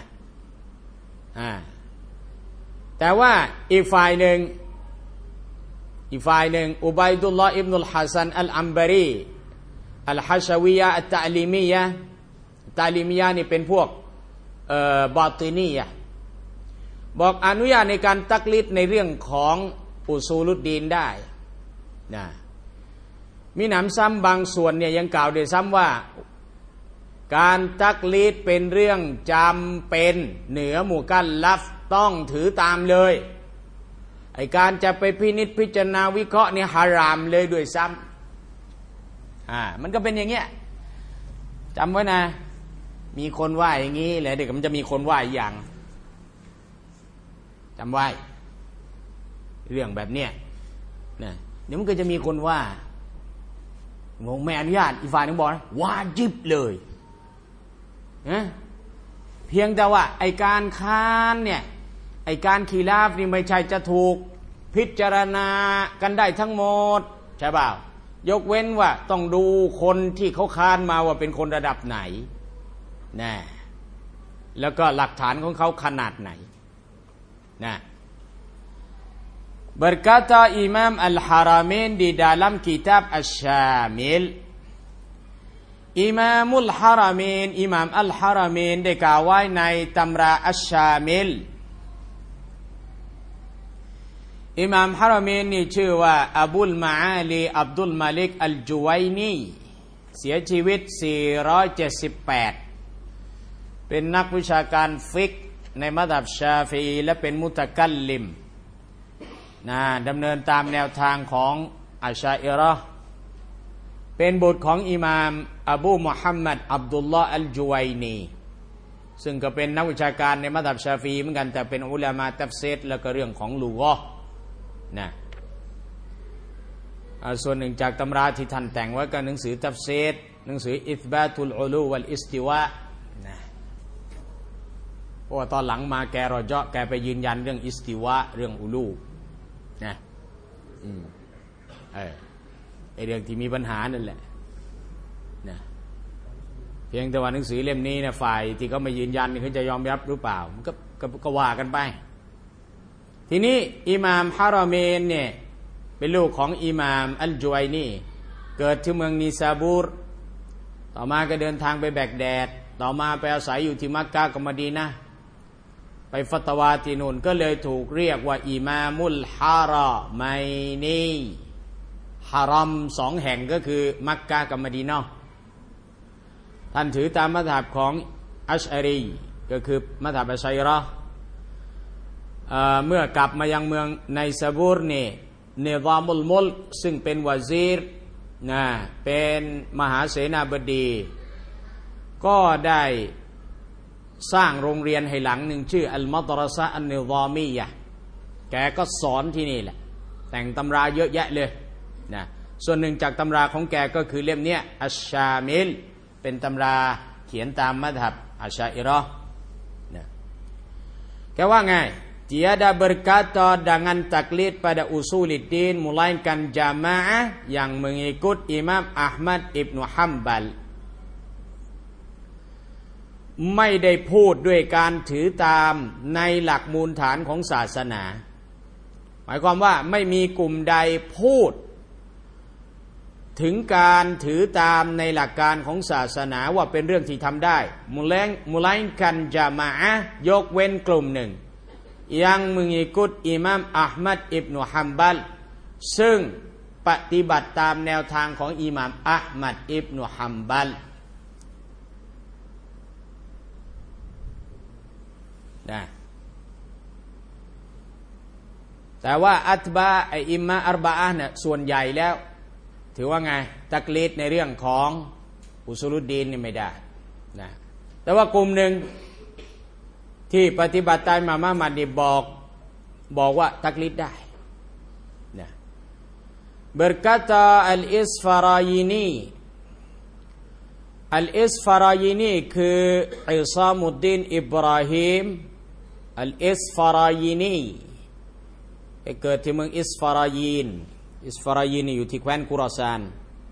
แต่ว่าอีกฝ่ายหนึ่งอุบัยดุลลอฮ์อิบนุลฮัสซันอัลอัมบารีอัลฮัชวียะอัตตะลีมียะนี่เป็นพวกบาตินียะบอกอนุญาตในการตักลิดในเรื่องของอุซูลุดดีนได้นะมีหนำซ้ำบางส่วนเนี่ยยังกล่าวด้วยซ้ำว่าการตักลีดเป็นเรื่องจำเป็นเหนือมุกัลลัฟต้องถือตามเลยไอการจะไปพินิจพิจารณาวิเคราะห์เนี่ยฮารามเลยด้วยซ้ำมันก็เป็นอย่างเงี้ยจำไว้นะมีคนว่าอย่างนี้แหละเดี๋ยวมันจะมีคนว่าอีกอย่างจำไว้เรื่องแบบเนี้ยนะเดี๋ยวมันก็จะมีคนว่าผมไม่อนุญาตอีกฝ่ายนึงบอกนะวาญิบเลยนะเพียงแต่ว่าไอการค้านเนี่ยไอการขีลาฟนี่ไม่ใช่จะถูกพิจารณากันได้ทั้งหมดใช่เปล่ายกเว้นว่าต้องดูคนที่เขาค้านมาว่าเป็นคนระดับไหนนะแล้วก็หลักฐานของเขาขนาดไหนนะ Berkata Imam Al-Haramain di dalam kitab Asy-Syamil, Imamul Haramain Imam Al-Haramain ได้กล่าวไว้ในตำราอัชชามิลอิมามฮารามนนี่ชื่อว่าอบุลมาอาลีอับดุลมาลิกอัลจุวัยนีเสียชีวิต478เป็นนักวิชาการฟิกในมัซฮับชาฟีอีและเป็นมุตะกัลลิมดำเนินตามแนวทางของอัชชาอิเราะห์เป็นบุตรของอิหม่ามอบูมุฮัมมัดอับดุลลอฮ์อัลจุวัยนีซึ่งก็เป็นนักวิชาการในมัซฮับชาฟีอีเหมือนกันแต่เป็นอุลามะตัฟซีรแล้วก็เรื่องของลุฆะห์นะส่วนหนึ่งจากตำราที่ท่านแต่งไว้ก็หนังสือตัฟซีรหนังสืออิธบาตุลอุลูวัลอิสติวานะเพราะว่าตอนหลังมาแกรอเจาะแกไปยืนยันเรื่องอิสติวาเรื่องอุลูนะไอเรื่องที่มีปัญหานั่นแหละนะเพียงแต่ว่าหนังสือเล่มนี้นะฝ่ายที่เขาไม่ยืนยันเขาจะยอมรับหรือเปล่ามันก็ว่ากันไปทีนี้อิหม่ามฮารามนเนี่ยเป็นลูกของอิหม่ามอัลจุวัยนีเกิดที่เมืองนีซาบูรต่อมาก็เดินทางไปแบกแดดต่อมาไปอาศัยอยู่ที่มักกะกับมะดีนะห์ไปฟัตวาที่นู่นก็เลยถูกเรียกว่าอิมามุลฮารอมัยนีฮารอมสองแห่งก็คือมักกะกับมะดีนะห์ท่านถือตามมัซฮับของอัชอะรีก็คือมัซฮับอัชอะรีเราะห์เมื่อกลับมายังเมืองในซาบูรนี่เนซามุลมุลกซึ่งเป็นวาซีรเป็นมหาเสนาบดีก็ได้สร้างโรงเรียนให้หลังหนึ่งชื่ออัลมัดรสะอันนิซามียะห์แกก็สอนที่นี่แหละแต่งตำราเยอะแยะเลยนะส่วนหนึ่งจากตำราของแกก็คือเล่มนี้อัชชามิลเป็นตำราเขียนตามมัซฮับอัชชาอิเราะห์นะแกว่าไงTiada berkata dengan taklid pada usuluddin melainkan jamaah yang mengikut Imam Ahmad Ibn Hanbal ไม่ได้พูดด้วยการถือตามในหลักมูลฐานของศาสนาหมายความว่าไม่มีกลุ่มใดพูดถึงการถือตามในหลักการของศาสนาว่าเป็นเรื่องที่ทำได้melainkan jamaah ยกเว้นกลุ่มหนึ่งyang mengikut Imam Ahmad Ibn Hanbal ซึ่งปฏิบัติตามแนวทางของอิหม่ามอะห์มัดอิบนุฮัมบัลนะแต่ว่าอัตบะอิมมะอัรบะอะห์เนี่ยส่วนใหญ่แล้วถือว่าไงตักลีดในเรื่องของอุซูลุดดีนนี่ไม่ได้นะแต่ว่ากลุ่มหนึ่งที่ปฏิบัติตามอิหม่ามอะห์มัดนี่บอกว่าตักลีดได้นะ berkata al-Isfarayini al-Isfarayini คืออิซามุดดีนอิบราฮิมal-Isfarayini เกิดที่เมืองอิสฟารายีนอยู่ที่แคว้นกุรอซาน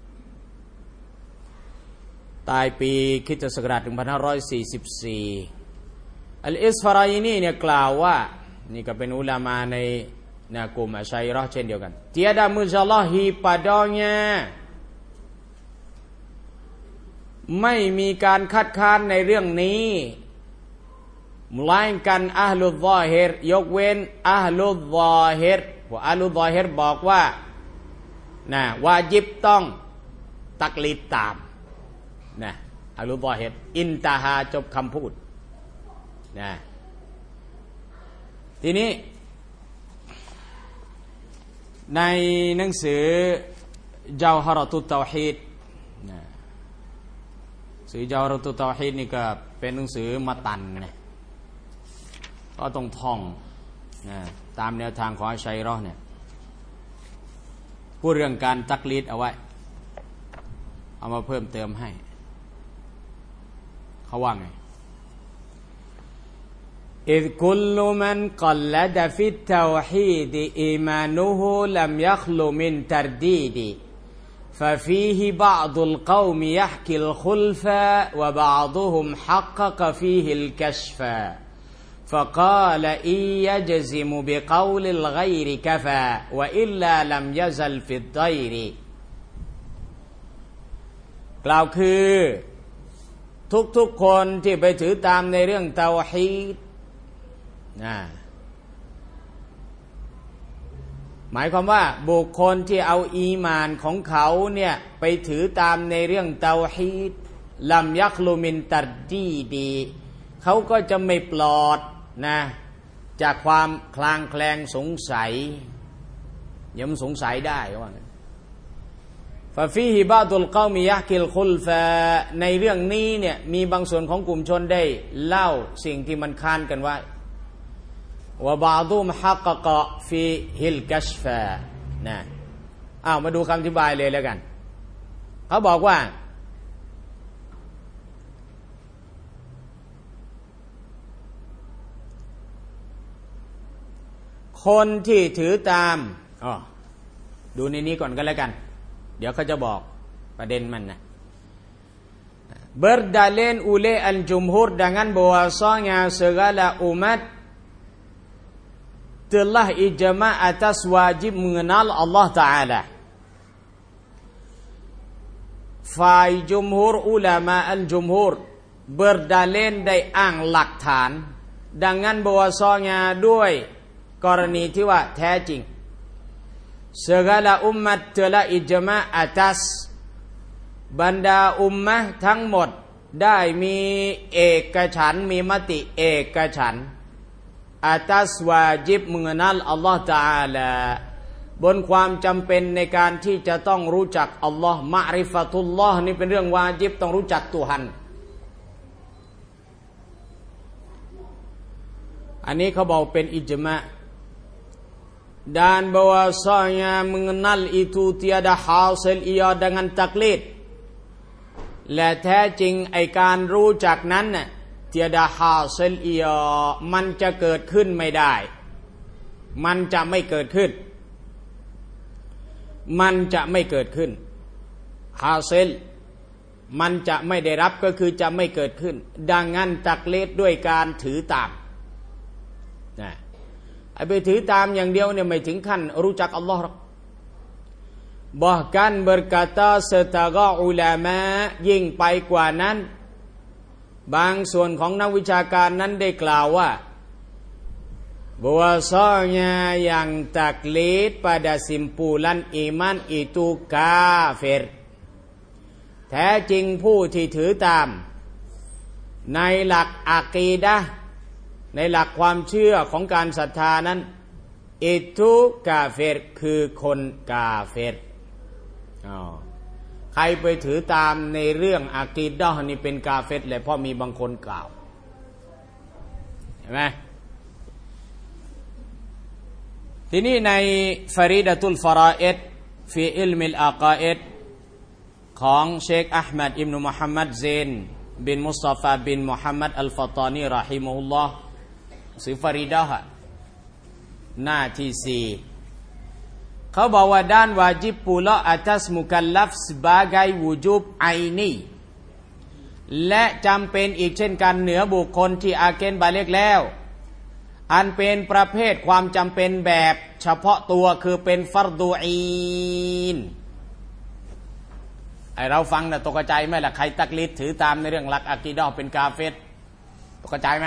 ตายปีคริสตศักราช1544อัลอิสฟารายีนีเนี่ยกล่าวว่านี่ก็เป็นอุลามะในกลุ่มอัชอะรีเราะห์เช่นเดียวกัน tiada muzalahi padanya ไม่มีการคัดค้านในเรื่องนี้melainkan ahlul zahir ยกเว้นอาหลุลซอฮิรพวกอาหลุลซอฮิรบอกว่าวาญิบต้องตักลีดตามนะฮาลุซอฮิรอินตาฮาจบคำพูดนะทีนี้ในหนังสือเจ้าฮารตุตเตาฮีดนะสื่อเจ้าฮารตุตเตาฮีดนี่ก็เป็นหนังสือมัตันนะก็ต้องท่องนะตามแนวทางของอัชชัยเราะห์เนี่ยพูดเรื่องการตักลีดเอาไว้เอามาเพิ่มเติมให้เขาว่าไงإذ كل من قلد في التوحيد إيمانه لم يخل من ترديد ففيه بعض القوم يحكي الخلف وبعضهم حقق فيه الكشف فقال إن يجزم بقول الغير كفى وإلا لم يزل في الضير กล่าวคือทุกๆคนที่ไปถือตามในเรื่องเตาฮีดหมายความว่าบุคคลที่เอาอีมานของเขาเนี่ยไปถือตามในเรื่องเตาฮีดลัมยักลุมินตัดดีเขาก็จะไม่ปลอดนะจากความคลางแคลงสงสัยอย่ามันสงสัยได้ว่างั้นฟะฟีฮิบะดุลกอมิยะกิลคุลฟะในเรื่องนี้เนี่ยมีบางส่วนของกลุ่มชนได้เล่าสิ่งที่มันค้านกันไว้วะบะดุมฮักกะฟีฮิลกัชฟะนะมาดูคำอธิบายเลยแล้วกันเขาบอกว่าคนที่ถือตามดูในนี้ก่อนก็แล้วกันเดี๋ยวเขาจะบอกประเด็นมันนะberdalil oleh al-jumhur dengan bahwasanya segala umat telah ijma' atas wajib mengenal Allah Ta'ala ฝ่ายจุมฮูรอุลามะอัลจุมฮูรberdalil ได้อ้างหลักฐาน dengan bahwasanya ด้วยกรณีที่ว่าแท้จริง segala umat telah ijma' atas บรรดาอุมมะห์ทั้งหมดได้มีเอกฉันท์มีมติเอกฉันท์ atas วาญิบ mengenal Allah Ta'ala บนความจำเป็นในการที่จะต้องรู้จักอัลลอฮ์มะริฟะตุลลอฮ์นี่เป็นเรื่องวาญิบต้องรู้จักตุฮันอันนี้เขาบอกเป็นอิจมะห์dan bahwasanya mengenal itu tiada hasil ia dengan taklid และแท้จริงไอการรู้จักนั้นน่ะ tiada hasil ia มันจะเกิดขึ้นไม่ได้มันจะไม่เกิดขึ้นมันจะไม่เกิดขึ้น hasil มันจะไม่ได้รับก็คือจะไม่เกิดขึ้นดังนั้นตักลีดด้วยการถือตามนะไปถือตามอย่างเดียวเนี่ยไม่ถึงขั้นรู้จักอัลลอฮ์หรอก bahkan berkata setengah ulama ยิ่งไปกว่านั้นบางส่วนของนักวิชาการนั้นได้กล่าวว่า bahwasanya yang taklid pada simpulan iman itu kafir แท้จริงผู้ที่ถือตามในหลักอะกีดะห์ในหลักความเชื่อของการศรัทธานั้นอิตุกาเฟรคือคนกาเฟรใครไปถือตามในเรื่องอะกีดะห์นี่เป็นกาเฟรเลยเพราะมีบางคนกล่าวเห็นไหมทีนี้ในฟาริดะตุลฟารออิดฟีอิลมิลอะกาอิดของเชคอะห์มัดอิบนุมุฮัมมัดเซนบินมุสตอฟาบินมุฮัมมัดอัลฟาตานีเราะฮิมะฮุลลอฮ์สือฟาริดะห์หน้าที่4เขาบอกว่าด้านวาญิบปุละอัตัสมุกัลลัฟ sebagai wujub aini และจำเป็นอีกเช่นกันเหนือบุคคลที่อาเกนบาเล็กแล้วอันเป็นประเภทความจำเป็นแบบเฉพาะตัวคือเป็นฟัรดูอีนไอเราฟังนะตกใจไหมล่ะใครตักลิดถือตามในเรื่องหลักอะกีดะห์เป็นกาเฟรตกใจไหม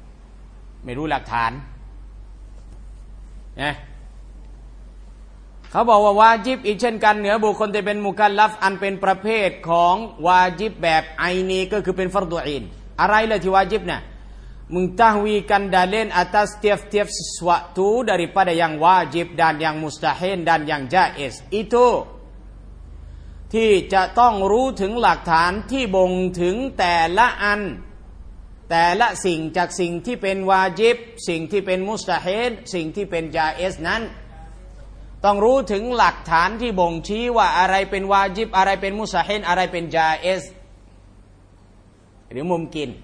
ไม่รู้หลักฐานนะเขาบอกว่าวาญิบอีกเช่นกันเหนือบุคคลที่เป็นมุกัลลัฟอันเป็นประเภทของวาญิบแบบไอนีก็คือเป็นฟัรดุอีนอะไรเลยที่วาญิบเนี่ยmengtahuikan dalil atas tiap-tiap sesuatu daripada yang wajib dan yang mustahil dan yang jaiz ituที่จะต้องรู้ถึงหลักฐานที่บ่งถึงแต่ละอันแต่ละสิ่งจากสิ่งที่เป็นวาญิบสิ่งที่เป็นมุสตาฮิลสิ่งที่เป็นญาอิซนั้นต้องรู้ถึงหลักฐานที่บ่งชี้ว่าอะไรเป็นวาญิบอะไรเป็นมุสตาฮิลอะไรเป็นญาอิซหรือมุมกิน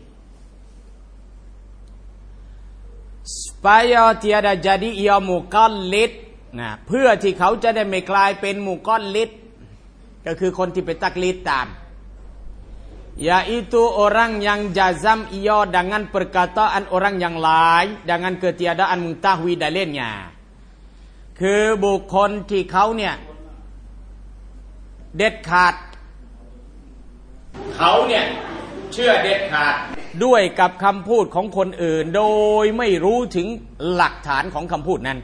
supaya tiada jadi ia muqallidนะเพื่อที่เขาจะได้ไม่กลายเป็นมุกัลลิดก็คือคนที่ไปตักลิดตาม yaitu orang yang jazam ia dengan perkataan orang yang lain dengan ketiadaan mengetahui dalilnya คือบุคคลที่เขาเนี่ยเด็ดขาดเขาเนี่ยเชื่อเด็ดขาดด้วยกับคำพูดของคนอื่นโดยไม่รู้ถึงหลักฐานของคำพูดนั้น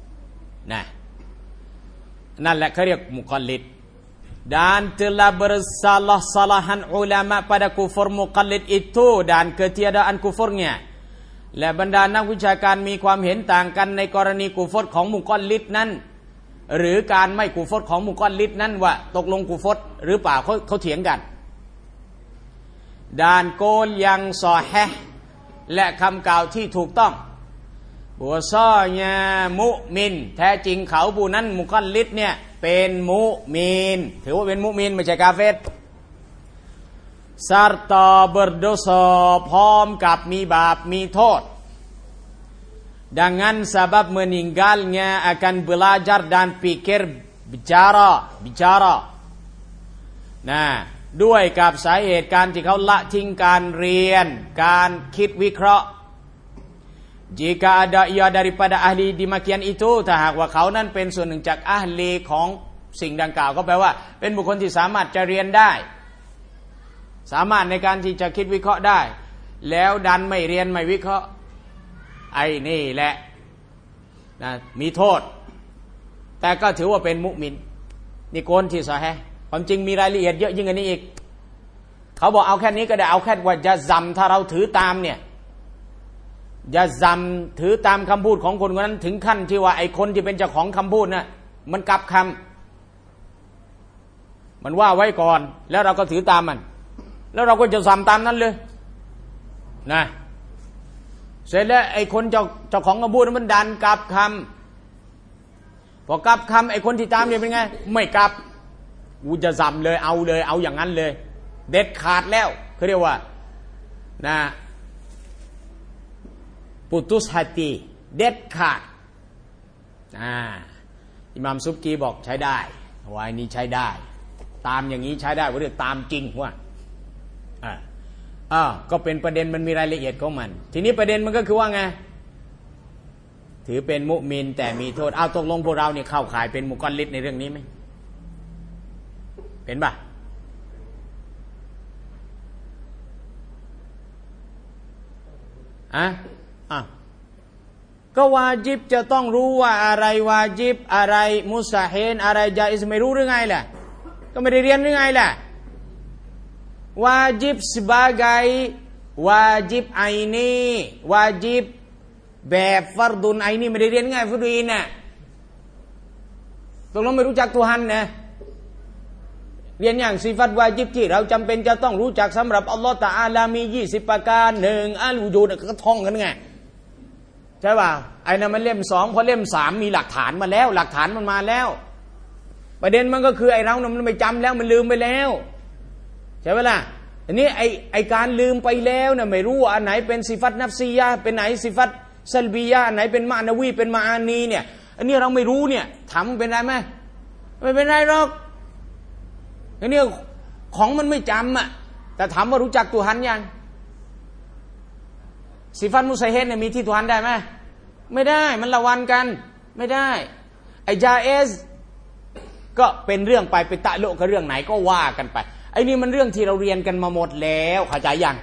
นั่นแหละเขาเรียกมุกัลลิดdan telah bersalah-salahan ulama pada kufur muqallid itu dan ketiadaan kufurnya และบรรดานักวิชาการมีความเห็นต่างกันในกรณีกุฟรของมุกัลลิดนั้นหรือการไม่กุฟรของมุกัลลิดนั้นว่าตกลงกุฟรหรือเปล่าเขาเถียงกันด่านโกลยังซอฮีห์และคำกล่าวที่ถูกต้องบัวซ้อยามุมินแท้จริงเขาผู้นั้นมุกัลลิดเนี่ยเป็นมุมินถือว่าเป็นมุมินไม่ใช่กาเฟรserta berdosa พร้อมกับมีบาปมีโทษ dengan sebab meninggalnya akan belajar dan pikir bicara นะด้วยกับสาเหตุการที่เขาละทิ้งการเรียนการคิดวิเคราะห์ jika ada ia daripada ahli demikian itu ถ้าหากว่าเขานั้นเป็นส่วนหนึ่งจากอะห์ลีของสิ่งดังกล่าวก็แปลว่าเป็นบุคคลที่สามารถจะเรียนได้สามารถในการที่จะคิดวิเคราะห์ได้แล้วดันไม่เรียนไม่วิเคราะห์ไอ้นี่แหละนะมีโทษแต่ก็ถือว่าเป็นมุมินนี่โกนที่ซอฮีห์ความจริงมีรายละเอียดเยอะยิ่งกว่านี้อีกเขาบอกเอาแค่นี้ก็ได้เอาแค่ว่าจะซัมถ้าเราถือตามเนี่ยจะซัมถือตามคำพูดของคนคนนั้นถึงขั้นที่ว่าไอ้คนที่เป็นเจ้าของคำพูดน่ะมันกลับคำมันว่าไว้ก่อนแล้วเราก็ถือตามมันแล้วเราก็จะซัมตามนั้นเลยนะเสร็จแล้วไอ้คนเจ้าของคำพูดนั้นมันดันกลับคำพอกลับคำไอ้คนที่ตามเนี่ยเป็นไงไม่กลับกูจะซัมเลยเอาอย่างนั้นเลยเด็ดขาดแล้วเขาเรียกว่านะปุตุสฮัตีเด็ดขาดอิหม่ามซุบกีบอกใช้ได้ว่าอันนี้ใช้ได้ตามอย่างนี้ใช้ได้ว่าเรียกตามจริงว่าก็เป็นประเด็นมันมีรายละเอียดของมันทีนี้ประเด็นมันก็คือว่าไงถือเป็นมุมินแต่มีโทษตกลงพวกเราเนี่ยเข้าข่ายเป็นมุกัลลิดในเรื่องนี้ไหมเป็นป่ะก็วาญิบจะต้องรู้ว่าอะไรวาญิบอะไรมุสตาฮิลอะไรญาอิซไม่รู้หรือไงล่ะก็ไม่ได้เรียนหรือไงล่ะวาญิบ sebagai วาญิบไอนีวาญิบแบบฟัรดุนไอนีไม่ได้เรียนง่ายฟัรดุอินน่ะตกลงไม่รู้จักตุฮันนะเรียนอย่างสิฟัตวาญิบที่เราจำเป็นจะต้องรู้จักสำหรับอัลลอฮฺตะอาลามี20ประการ1อัลวูจูดก็ท่องกันไงใช่ป่ะไอ้นั่นมันเล่ม2พอเล่ม3มีหลักฐานมาแล้วหลักฐานมันมาแล้วประเด็นมันก็คือไอ้เรามันไม่จำแล้วมันลืมไปแล้วใช่ไหมล่ะอันนี้ไอ้การลืมไปแล้วนะไม่รู้อันไหนเป็นสิฟัตนัฟซียะเป็นไหนสิฟัตซัลบียะอันไหนเป็นมะนาวีเป็นมาอานีเนี่ยอันนี้เราไม่รู้เนี่ยถามเป็นไรไหมไม่เป็นไรหรอกอันนี้ของมันไม่จำแต่ถามว่ารู้จักตุฮันยังสิฟัตมุสตาฮิลเนี่ยมีที่ตุฮันได้ไหมไม่ได้มันละวันกันไม่ได้ไอ้ญาอิซก็เป็นเรื่องไปตะโลกับเรื่องไหนก็ว่ากันไปไอ้นี่มันเรื่องที่เราเรียนกันมาหมดแล้วเข้าใจยัง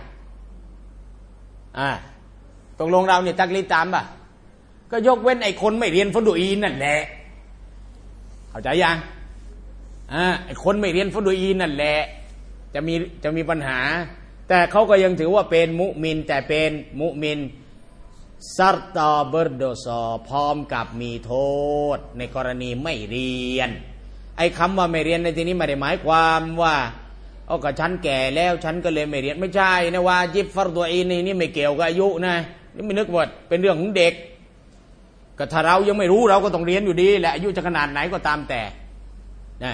ตกลงเราเนี่ยตักลิดตามป่ะก็ยกเว้นไอ้คนไม่เรียนฟัรดุอีนนั่นแหละเข้าใจยังไอ้คนไม่เรียนฟัรดุอีนนั่นแหละจะมีปัญหาแต่เขาก็ยังถือว่าเป็นมุมินแต่เป็นมุมินซัรตอเบอร์โดซอพร้อมกับมีโทษในกรณีไม่เรียนไอ้คำว่าไม่เรียนในที่นี้ไม่ได้หมายความว่าก็ฉันแก่แล้วฉันก็เลยไม่เรียนไม่ใช่นะว่ายิบฟัรดุอีนนี่ไม่เกี่ยวกับอายุนะนี่ไม่นึกว่าเป็นเรื่องของเด็กก็ถ้าเรายังไม่รู้เราก็ต้องเรียนอยู่ดีแหละอายุจะขนาดไหนก็ตามแต่นะ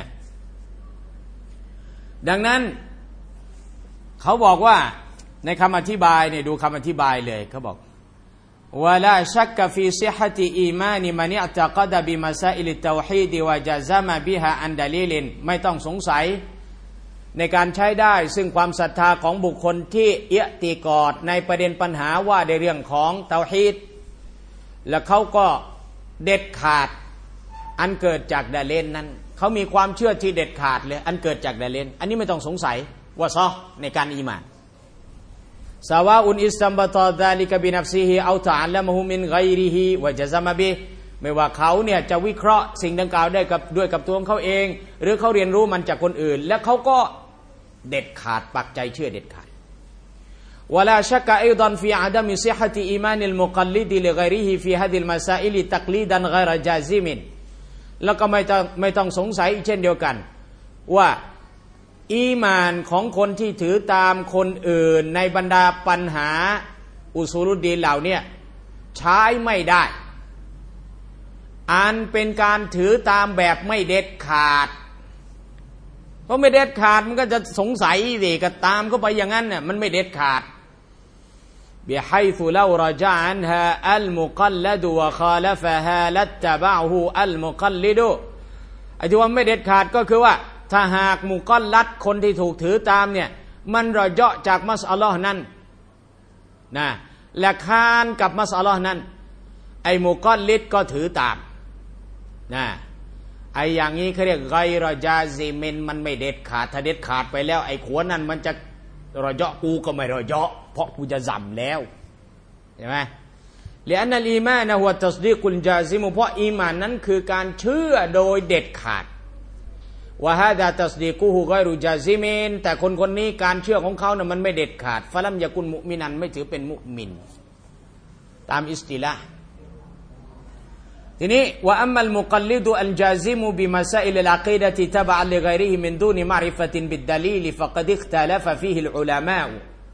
ดังนั้นเขาบอกว่าในคำอธิบายเนี่ยดูคำอธิบายเลยเขาบอกวะลาชักกะฟีซิฮะติอีมานิมันอิอ์ตะกะดะบิมะซาอิลิตเตาฮีดวะญะซะมะบิฮาอันดะลีลินไม่ต้องสงสัยในการใช้ได้ซึ่งความศรัทธาของบุคคลที่อิอ์ติกอดในประเด็นปัญหาว่าในเรื่องของเตาฮีดแล้วเขาก็เด็ดขาดอันเกิดจากดะลีลนั้นเขามีความเชื่อที่เด็ดขาดเลยอันเกิดจากดะลีลอันนี้ไม่ต้องสงสัยว่าซอในการอีหม่านซาวาอุนอิสตัมบะตอซาลิกะบินัฟซิฮิเอาตะอัลละมะฮุมินฆอยริฮิวะญะซะมะบิไม่ว่าเขาเนี่ยจะวิเคราะห์สิ่งดังกล่าวได้ด้วยกับตัวของเขาเองหรือเขาเรียนรู้มันจากคนอื่นและเขาก็เด็ดขาดปักใจเชื่อเด็ดขาดวะลาชักกะอัยฎอนฟีอะดะมิซิฮะติอีมานิลมุกัลลิดลิฆอยริฮิฟีฮาซิลมะซาอิลตักลีดันฆอยรญาซิมินแล้วก็ไม่ต้องสงสัยเช่นเดียวกันว่าอีมานของคนที่ถือตามคนอื่นในบรรดาปัญหาอุซูลุดดีนเหล่านี้ใช้ไม่ได้อันเป็นการถือตามแบบไม่เด็ดขาดเพราะไม่เด็ดขาดมันก็จะสงสัยสิก็ตามเข้าไปอย่างนั้นน่ะมันไม่เด็ดขาดบิไฮซุลารจาอันฮาอัลมุกัลลดวะคาลฟะฮาลัตตะบะฮูอัลมุกัลลิดไอ้ที่ว่าไม่เด็ดขาดก็คือว่าถ้าหากมุกัลลัดคนที่ถูกถือตามเนี่ยมันรอเจาะจากมัสอัลลอฮ์นั้นนะและคานกับมัสอัลลอฮ์นั้นไอ้มุกัลลิดก็ถือตามนะไอ้อย่างนี้เขาเรียกไกรจาซิมินมันไม่เด็ดขาดถ้าเด็ดขาดไปแล้วไอ้ขวนั้นมันจะรอเจาะกูก็ไม่รอเจาะเพราะกูจะจำแล้วใช่ไหมเรื่องนั้นอีมานหัวตัสดีกุลจาซิมุเพราะอีมานนั้นคือการเชื่อโดยเด็ดขาดวะฮาดาตัสดีกูฮูไกรุจาซิมินแต่คนนี้การเชื่อของเขาเนี่ยมันไม่เด็ดขาดฟะลัมยะกุนมุมินันไม่ถือเป็นมุมินตามอิสติลาห์ทีนี้ว่าอัมมัลมุกัลลิดุอัลจาซิมุบิมัสาอิลอัลอะกีดะติตะบะอันลิฆอยริฮิมินดูนิมะริฟะตินบิดดะลีลฟะกัดอิคตะลฟะฟีฮิลอุลามะ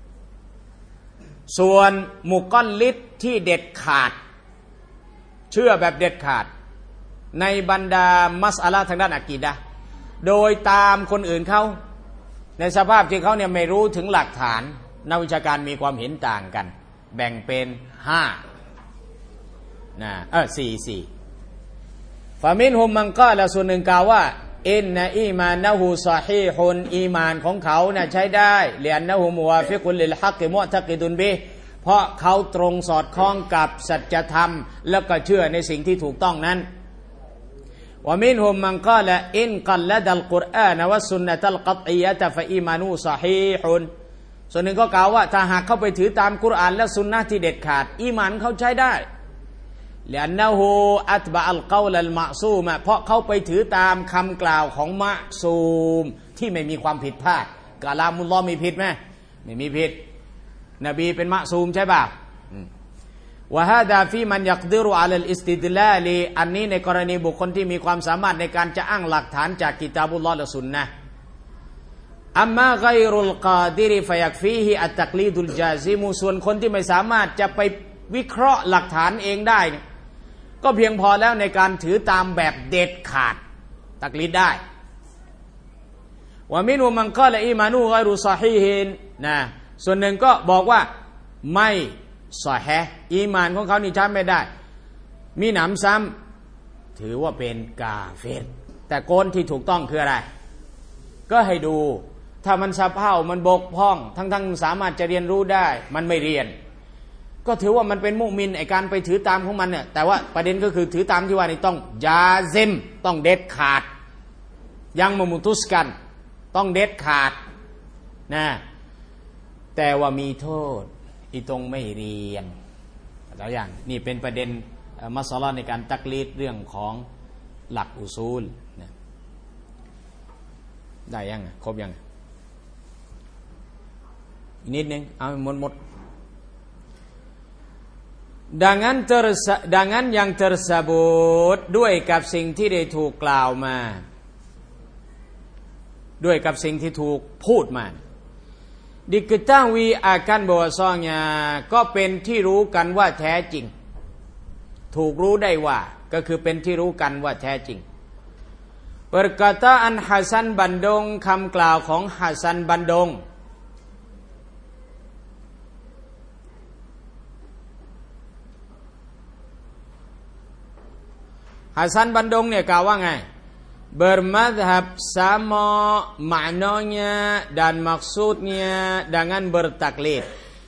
ส่วนมุกัลลิดที่เด็ดขาดเชื่อแบบเด็ดขาดในบรรดามัสอะละห์ทางด้านอะกีดะห์โดยตามคนอื่นเขาในสภาพที่เขาเนี่ยไม่รู้ถึงหลักฐานนักวิชาการมีความเห็นต่างกันแบ่งเป็น5นะ4ฟามินฮุมมันกาละส่วนหนึ่งกล่าวว่าอินนะอีมานะฮูซอฮีฮุนอีมานของเขาเนี่ยใช้ได้เลียนนะฮูมุวาฟิกุลลิลฮักมุอ์ตะกิดุนบิเพราะเขาตรงสอดคล้องกับสัจธรรมแล้วก็เชื่อในสิ่งที่ถูกต้องนั้นวะมินฮุมมันกาละอินกัลละดัลกุรอานวะซุนนะตัลกัตอียะตะฟะอีมานูซอฮีฮุนส่วนหนึ่งก็กล่าวว่าถ้าหากเข้าไปถือตามกุรอานและซุนนะห์ที่เด็ดขาดอีมานเขาใช้ได้ลิอันนะฮูอัตบะอัลกอลัลมะซูมะเพราะเขาไปถือตามคำกล่าวของมะซูมที่ไม่มีความผิดพลาดกะลามุลลอฮ์มีผิดไหมไม่มีผิดนบีเป็นมะซูมใช่ป่ะวะฮาดาฟีมันยักดิรุอะลัลอิสติดลาลิอันนี้ในกรณีบุคคลที่มีความสามารถในการจะอ้างหลักฐานจากกิตาบุลลอฮ์และสุนนะห์อัมมาฆอยรุลกอดิรฟะยักฟีฮิอัตตักลีดุลจาซิมุส่วนคนที่ไม่สามารถจะไปวิเคราะห์หลักฐานเองได้ก็เพียงพอแล้วในการถือตามแบบเด็ดขาดตักลีดได้ว่ามินุมันก็ละอีมานูฆอยรุซอฮีฮินนะส่วนหนึ่งก็บอกว่าไม่ซอฮีฮ์อีมานของเขานี่ใช้ไม่ได้มีหนำซ้ำถือว่าเป็นกาเฟรแต่โกนที่ถูกต้องคืออะไรก็ให้ดูถ้ามันสะเพร่ามันบกพร่องทั้งสามารถจะเรียนรู้ได้มันไม่เรียนก็ถือว่ามันเป็นมุมินไอการไปถือตามของมันเนี่ยแต่ว่าประเด็นก็คือถือตามที่ว่านี่ต้องยาเซมต้องเด็ดขาดยังมุตุสกันต้องเด็ดขาดนะแต่ว่ามีโทษอีตรงไม่เรียนแล้วอย่างนี่เป็นประเด็นมัสลาในการตักลีดเรื่องของหลักอุซูลได้ยังครบยังอีกนิดนึงเอาหมดดังนั้นyang tersebut ด้วยกับสิ่งที่ได้ถูกกล่าวมาด้วยกับสิ่งที่ถูกพูดมาdiketahui akan bahwasanya ก็เป็นที่รู้กันว่าแท้จริงถูกรู้ได้ว่าก็คือเป็นที่รู้กันว่าแท้จริงperkataan Hasan Bandung คำกล่าวของ Hasan Bandung Hasan Bandung เนี่ยกล่าวว่าไง bermadhab sama maknanya dan maksudnya dengan bertaklid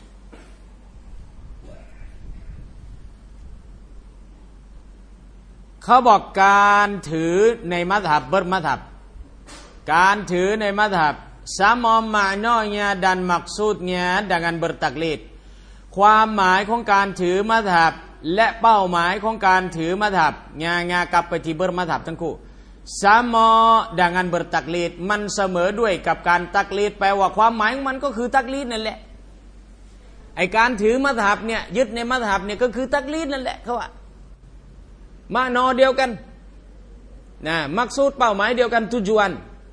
เขาบอกการถือในมัธยับbermadhabการถือในมัธยับ sama maknanya dan maksudnya dengan bertaklid ความหมายของการถือมัธยับและเป้าหมายของการถือมัธยับงากลับไปที่bermadhabทั้งคู่sama dengan bertaklid มันเสมอด้วยกับการตักลีดแปลว่าความหมายของมันก็คือตักลีดนั่นแหละไอการถือมัธยับเนี่ยยึดในมัธยับเนี่ยก็คือตักลีดนั่นแหละเขาว่ามานอเดียวกันนะมักซูดเป้าหมายเดียวกันtujuan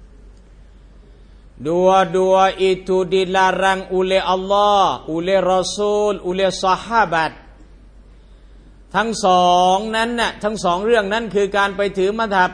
dua-dua itu dilarang oleh Allah oleh Rasul oleh sahabat ทั้งสองนั้นน่ะทั้งสองเรื่องนั้นคือการไปถือมัธยับ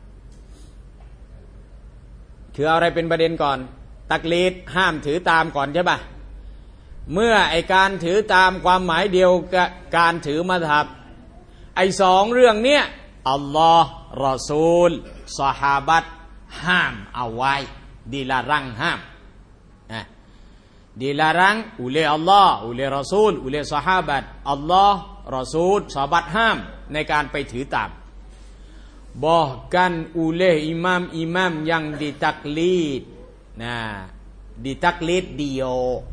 คืออะไรเป็นประเด็นก่อนตักลีดห้ามถือตามก่อนใช่ป่ะเมื่อไอการถือตามความหมายเดียวกับการถือมัธยับไอสองเรื่องเนี้ยอัลลอฮ์รอซูลซอฮาบัตห้ามเอาไว้dilarang ห้ามdilarang oleh Allah oleh Rasul oleh sahabat Allah Rasul sahabat ห้ามในการไปถือตามbahkan oleh imam-imam yang ditaklid ditaklid dia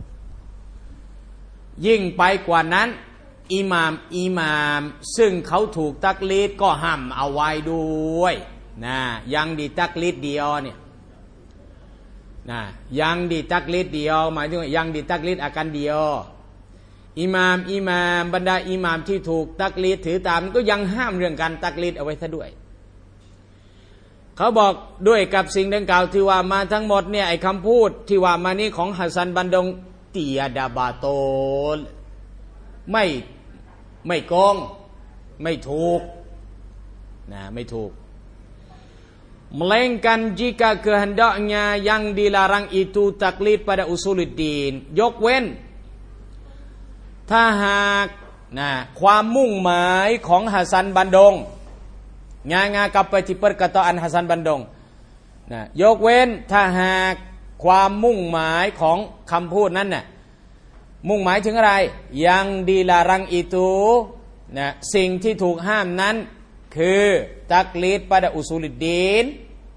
ยิ่งไปกว่านั้นอิหม่ามซึ่งเขาถูกตักลีดก็ห้ามเอาไว้ด้วยนะยังดีตักลีดเดียวเนี่ยยังดีตักลีดเดียวหมายถึงยังดีตักลีดอาการเดียวอิหม่ามบรรดาอิหม่ามที่ถูกตักลีดถือตามก็ยังห้ามเรื่องการตักลีดเอาไว้ซะด้วยเขาบอกด้วยกับสิ่งดังกล่าวที่ว่ามาทั้งหมดเนี่ยไอ้คำพูดที่ว่ามานี้ของฮัสซันบันดงเตียดาบาโตไม่โกงไม่ถูกไม่ถูก melainkan jika kehendaknya yang dilarang itu taklid pada usuluddin ยกเว้นถ้าหากความมุ่งหมายของฮัสซันบันดงงากลับไปที่perkataanฮัสซันบันดงยกเว้นถ้าหากความมุ่งหมายของคำพูดนั้นน่ะมุ่งหมายถึงอะไรยังดีลารังอิตูสิ่งที่ถูกห้ามนั้นคือตักลีดปะดะอุซูลิดดีน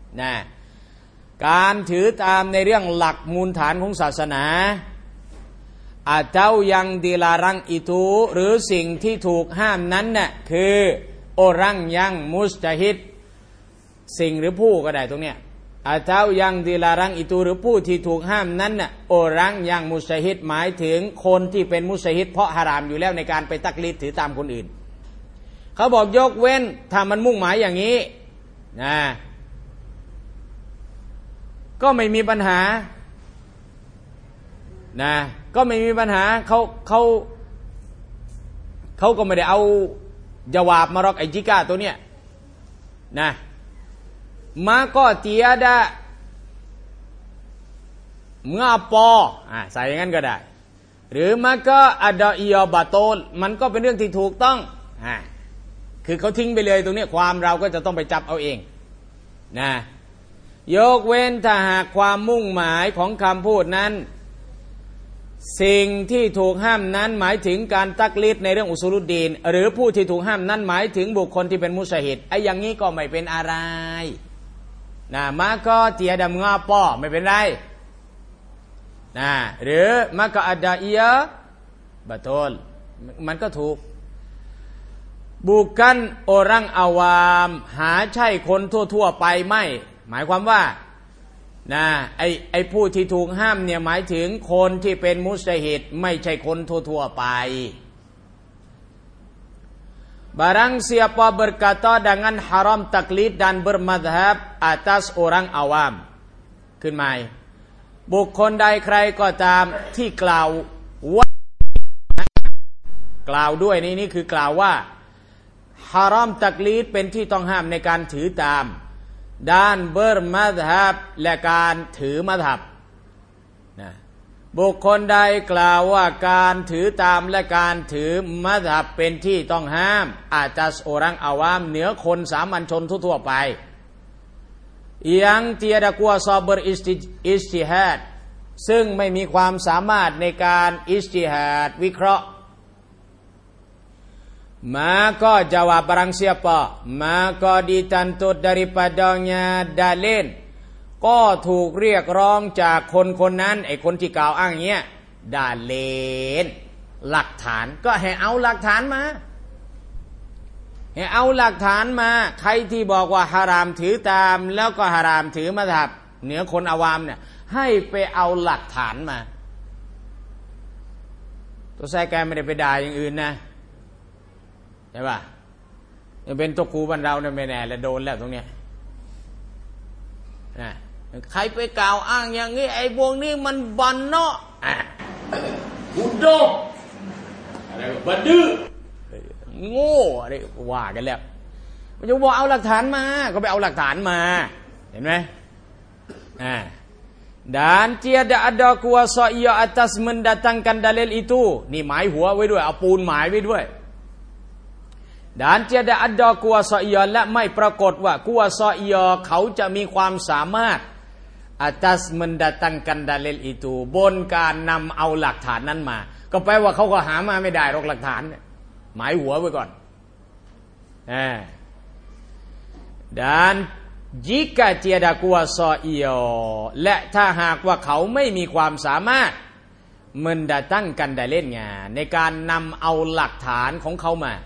การถือตามในเรื่องหลักมูลฐานของศาสนาอาเจ้ายังดีลารังอิตูหรือสิ่งที่ถูกห้ามนั้นน่ะคือโอรังยังมุสตาฮิดสิ่งหรือผู้ก็ได้ตรงเนี้ยatau yang dilarang ituหรือผู้ที่ถูกห้ามนั้นน่ะ orang yang musyahid หมายถึงคนที่เป็นมุชัยฮิดเพราะฮารามอยู่แล้วในการไปตักลีดถือตามคนอื่นเขาบอกยกเว้นถ้ามันมุ่งหมายอย่างนี้ก็ไม่มีปัญหาก็ไม่มีปัญหาเขาก็ไม่ได้เอาจาวาบมาหรอกไอ้จิก้าตัวเนี้ยmaka tiada mengapa ใส่อย่างนั้นก็ได้หรือ maka ada iya batul มันก็เป็นเรื่องที่ถูกต้องคือเขาทิ้งไปเลยตรงนี้ความเราก็จะต้องไปจับเอาเองยกเว้นถ้าหากความมุ่งหมายของคำพูดนั้นสิ่งที่ถูกห้ามนั้นหมายถึงการตักลีดในเรื่องอุซูลุดดีนหรือผู้ที่ถูกห้ามนั้นหมายถึงบุคคลที่เป็นมุชัยฮิดไอ้อย่างนี้ก็ไม่เป็นอะไรmaka tiada mengapa ไม่เป็นไรหรือ maka ada iya betul มันก็ถูกbukan orang awam หาใช่คนทั่วๆไปไม่หมายความว่านะไอผู้ที่ถูกห้ามเนี่ยหมายถึงคนที่เป็นมุจตะฮิดไม่ใช่คนทั่วๆไปBarang siapa berkata dengan haram taklid dan bermadhab atas orang awam ขึ้นมาบุคคลใดใครก็ตามที่กล่าวว่ากล่าวด้วยนี่คือกล่าวว่าฮารอมตักลีดเป็นที่ต้องห้ามในการถือตามด้านเบอร์มัซฮับและการถือมัซฮับนะบุคคลใดกล่าวว่าการถือตามและการถือมัซฮับเป็นที่ต้องห้ามอาจจะโอรังอาวามเหนือคนสามัญชนทั่วไปyang tiada kuasa berijtihad ซึ่งไม่มีความสามารถในการอิจติฮาดวิเคราะห์maka jawab barang siapa maka dituntut daripadanya dalil ก็ถูกเรียกร้องจากคนนั้นไอ้คนที่กล่าวอ้างเงี้ยดาเลนหลักฐานก็ให้เอาหลักฐานมาให้เอาหลักฐานมาใครที่บอกว่าฮารามถือตามแล้วก็ฮารามถือมัซฮับเหนือคนอาวามเนี่ยให้ไปเอาหลักฐานมาตัวแท้แกไม่ได้ไปด่าอย่างอื่นนะใช่ป่ะยังเป็นตัวครูบ้านเราเนี่ยไม่แน่แล้วโดนแล้วตรงเนี้ยนะใครไปกล่าวอ้างอย่างนี้ไอ้พวกนี้มันบันเนาะอุดมอะไรบันดื้อโง่อะไรว่ากันแล้วมันจะบอกเอาหลักฐานมาก็ไปเอาหลักฐานมาเห็นไหมdan tiada ada kuasa ia atas mendatangkan dalil itu นี่หมายหัวไว้ด้วยเอาปูนหมายไว้ด้วยdan tiada ada kuasa ia และไม่ปรากฏว่ากุวาซอiaเขาจะมีความสามารถ atas mendatangkan dalil itu บนการนำเอาหลักฐานนั้นมาก็แปลว่าเขาก็หามาไม่ได้หรอกหลักฐานหมายหัวไว้ก่อนdan jika tiada kuasa ia และถ้าหากว่าเขาไม่มีความสามารถ mendatangkan dalilnya ในการนำเอาหลักฐานของเขามา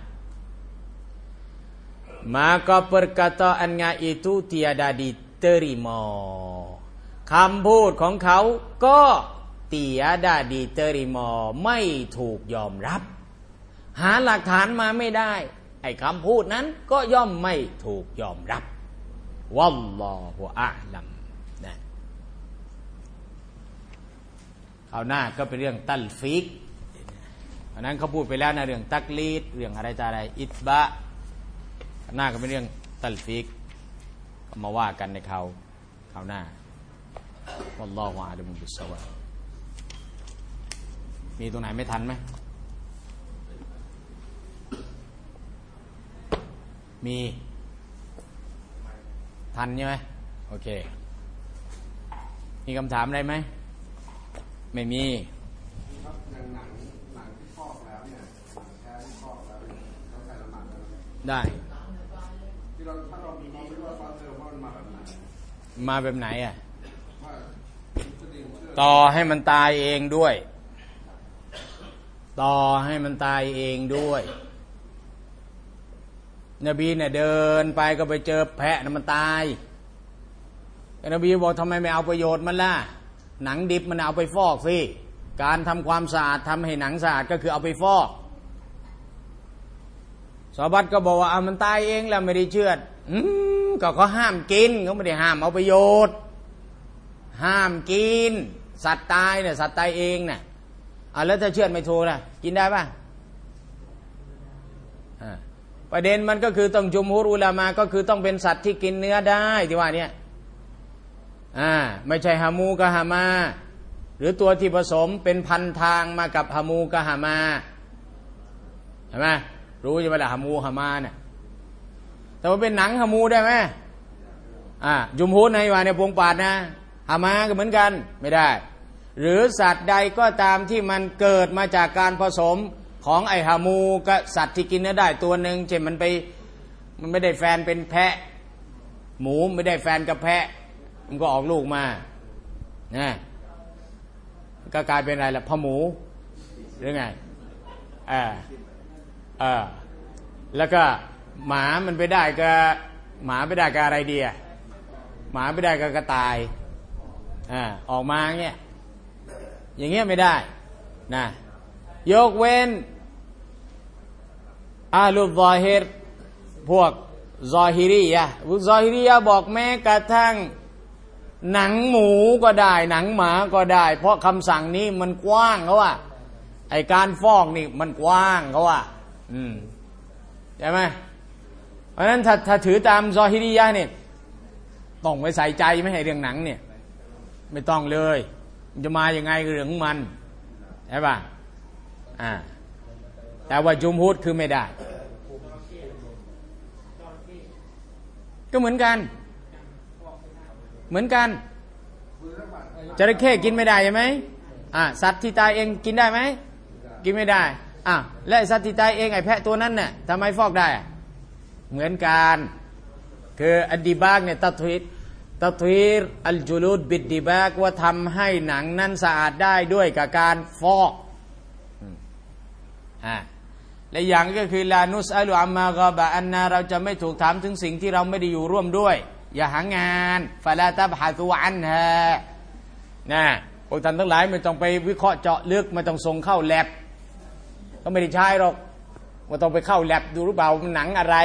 maka perkataannya itu tiada diterima คำพูดของเขาก็ tiada diterima ไม่ถูกยอมรับหาหลักฐานมาไม่ได้ไอ้คำพูดนั้นก็ย่อมไม่ถูกยอมรับวัลลอฮุอะลัมนะคราวหน้าก็เป็นเรื่องตัลฟิกอันนั้นเขาพูดไปแล้วนะเรื่องตักลีดเรื่องอะไรต่ออะไรอิตบะหน้าก็เป็นเรื่องตัลฟิกก็มาว่ากันในคราวหน้าวัลลอฮุอะลัมบิศอวาบมีตรงไหนไม่ทันไหมมีทันใช่ไหมโอเคมีคำถามอะไรไหมไม่มีครับอย่างหนังที่ฟอกแล้วเนี่ยแท้ที่ฟอกแล้วต้องใส่น้ำมันได้ที่เราถ้าเรามีความรู้ว่าฟาเซลว่ามันมาแบบไหนมาแบบไหนอ่ะต่อให้มันตายเองด้วยต่อให้มันตายเองด้วยนบีเนี่ยเดินไปก็ไปเจอแพะมันตายนบีบอกทำไมไม่เอาประโยชน์มันล่ะหนังดิบมันเอาไปฟอกสิการทำความสะอาดทำให้หนังสะอาดก็คือเอาไปฟอกซอบัตก็บอกว่ามันตายเองแล้วไม่ได้เชือดก็เขาห้ามกินเขาไม่ได้ห้ามเอาประโยชน์ห้ามกินสัตว์ตายเนี่ยสัตว์ตายเองเนี่ยแล้วถ้าเชือดไม่ถูกล่ะกินได้ป่ะประเด็นมันก็คือต้องจุมฮูรอุลามาก็คือต้องเป็นสัตว์ที่กินเนื้อได้ที่ว่าเนี่ยไม่ใช่ฮามูกับฮามาหรือตัวที่ผสมเป็นพันทางมากับฮามูกับฮามาเห็นไหมรู้ใช่ไหมล่ะฮามูฮามาเนี่ยแต่ว่าเป็นหนังฮามูได้ไหมจุมฮูรในว่าเนี่ยพวงปาดนะฮามาก็เหมือนกันไม่ได้หรือสัตว์ใดก็ตามที่มันเกิดมาจากการผสมของไอฮามูกับสัตว์ที่กินเนื้อได้ตัวหนึ่งเช่นมันไม่ได้แฟนเป็นแพะหมูไม่ได้แฟนกับแพะมันก็ออกลูกมานะก็กลายเป็นอะไรล่ะพ่อหมูหรือไงแล้วก็หมามันไปได้กับหมาไปได้กับอะไรดีหมาไปได้กับกระต่ายออกมาเงี้ยอย่างเงี้ยไม่ได้นะยกเว้นอาลุซอฮิรพวกซอฮิรียะพวกซอฮิรียะบอกแม้กระทั่งหนังหมูก็ได้หนังหมาก็ได้เพราะคำสั่งนี้มันกว้างเขาว่าไอการฟอกนี่มันกว้างเขาว่าใช่ไหมเพราะฉะนั้นถ้าถือตามซอฮิรียะเนี่ยต้องไปใส่ใจไม่ให้เรื่องหนังเนี่ยไม่ต้องเลยมันจะมาอย่างไงก็เรื่องของมันใช่ป่ะแต่ว่าจุมฮุดคือไม่ได้ก็เหมือนกันจระเข้กินไม่ได้ใช่ไหมสัตว์ที่ตายเองกินได้ไหมกินไม่ได้และสัตว์ที่ตายเองไอ้แพะตัวนั้นเนี่ยทำไมฟอกได้เหมือนกันคืออันดีบากเนี่ยตัทวีรอัลจุลูดบิดดีบากว่าทำให้หนังนั้นสะอาดได้ด้วยกับการฟอกและอย่างก็คือลานุสอัลุอัมมากอบะอันนาเราจะไม่ถูกถามถึงสิ่งที่เราไม่ได้อยู่ร่วมด้วยอย่าหางานฟาลาตับฮะตุอันฮะนะพวกท่านทั้งหลายไม่ต้องไปวิเคราะห์เจาะลึกไม่ต้องส่งเข้าแลบก็ไม่ได้ใช้หรอกว่าต้องไปเข้าแลบดูหรือเปล่ามันหนังอะไร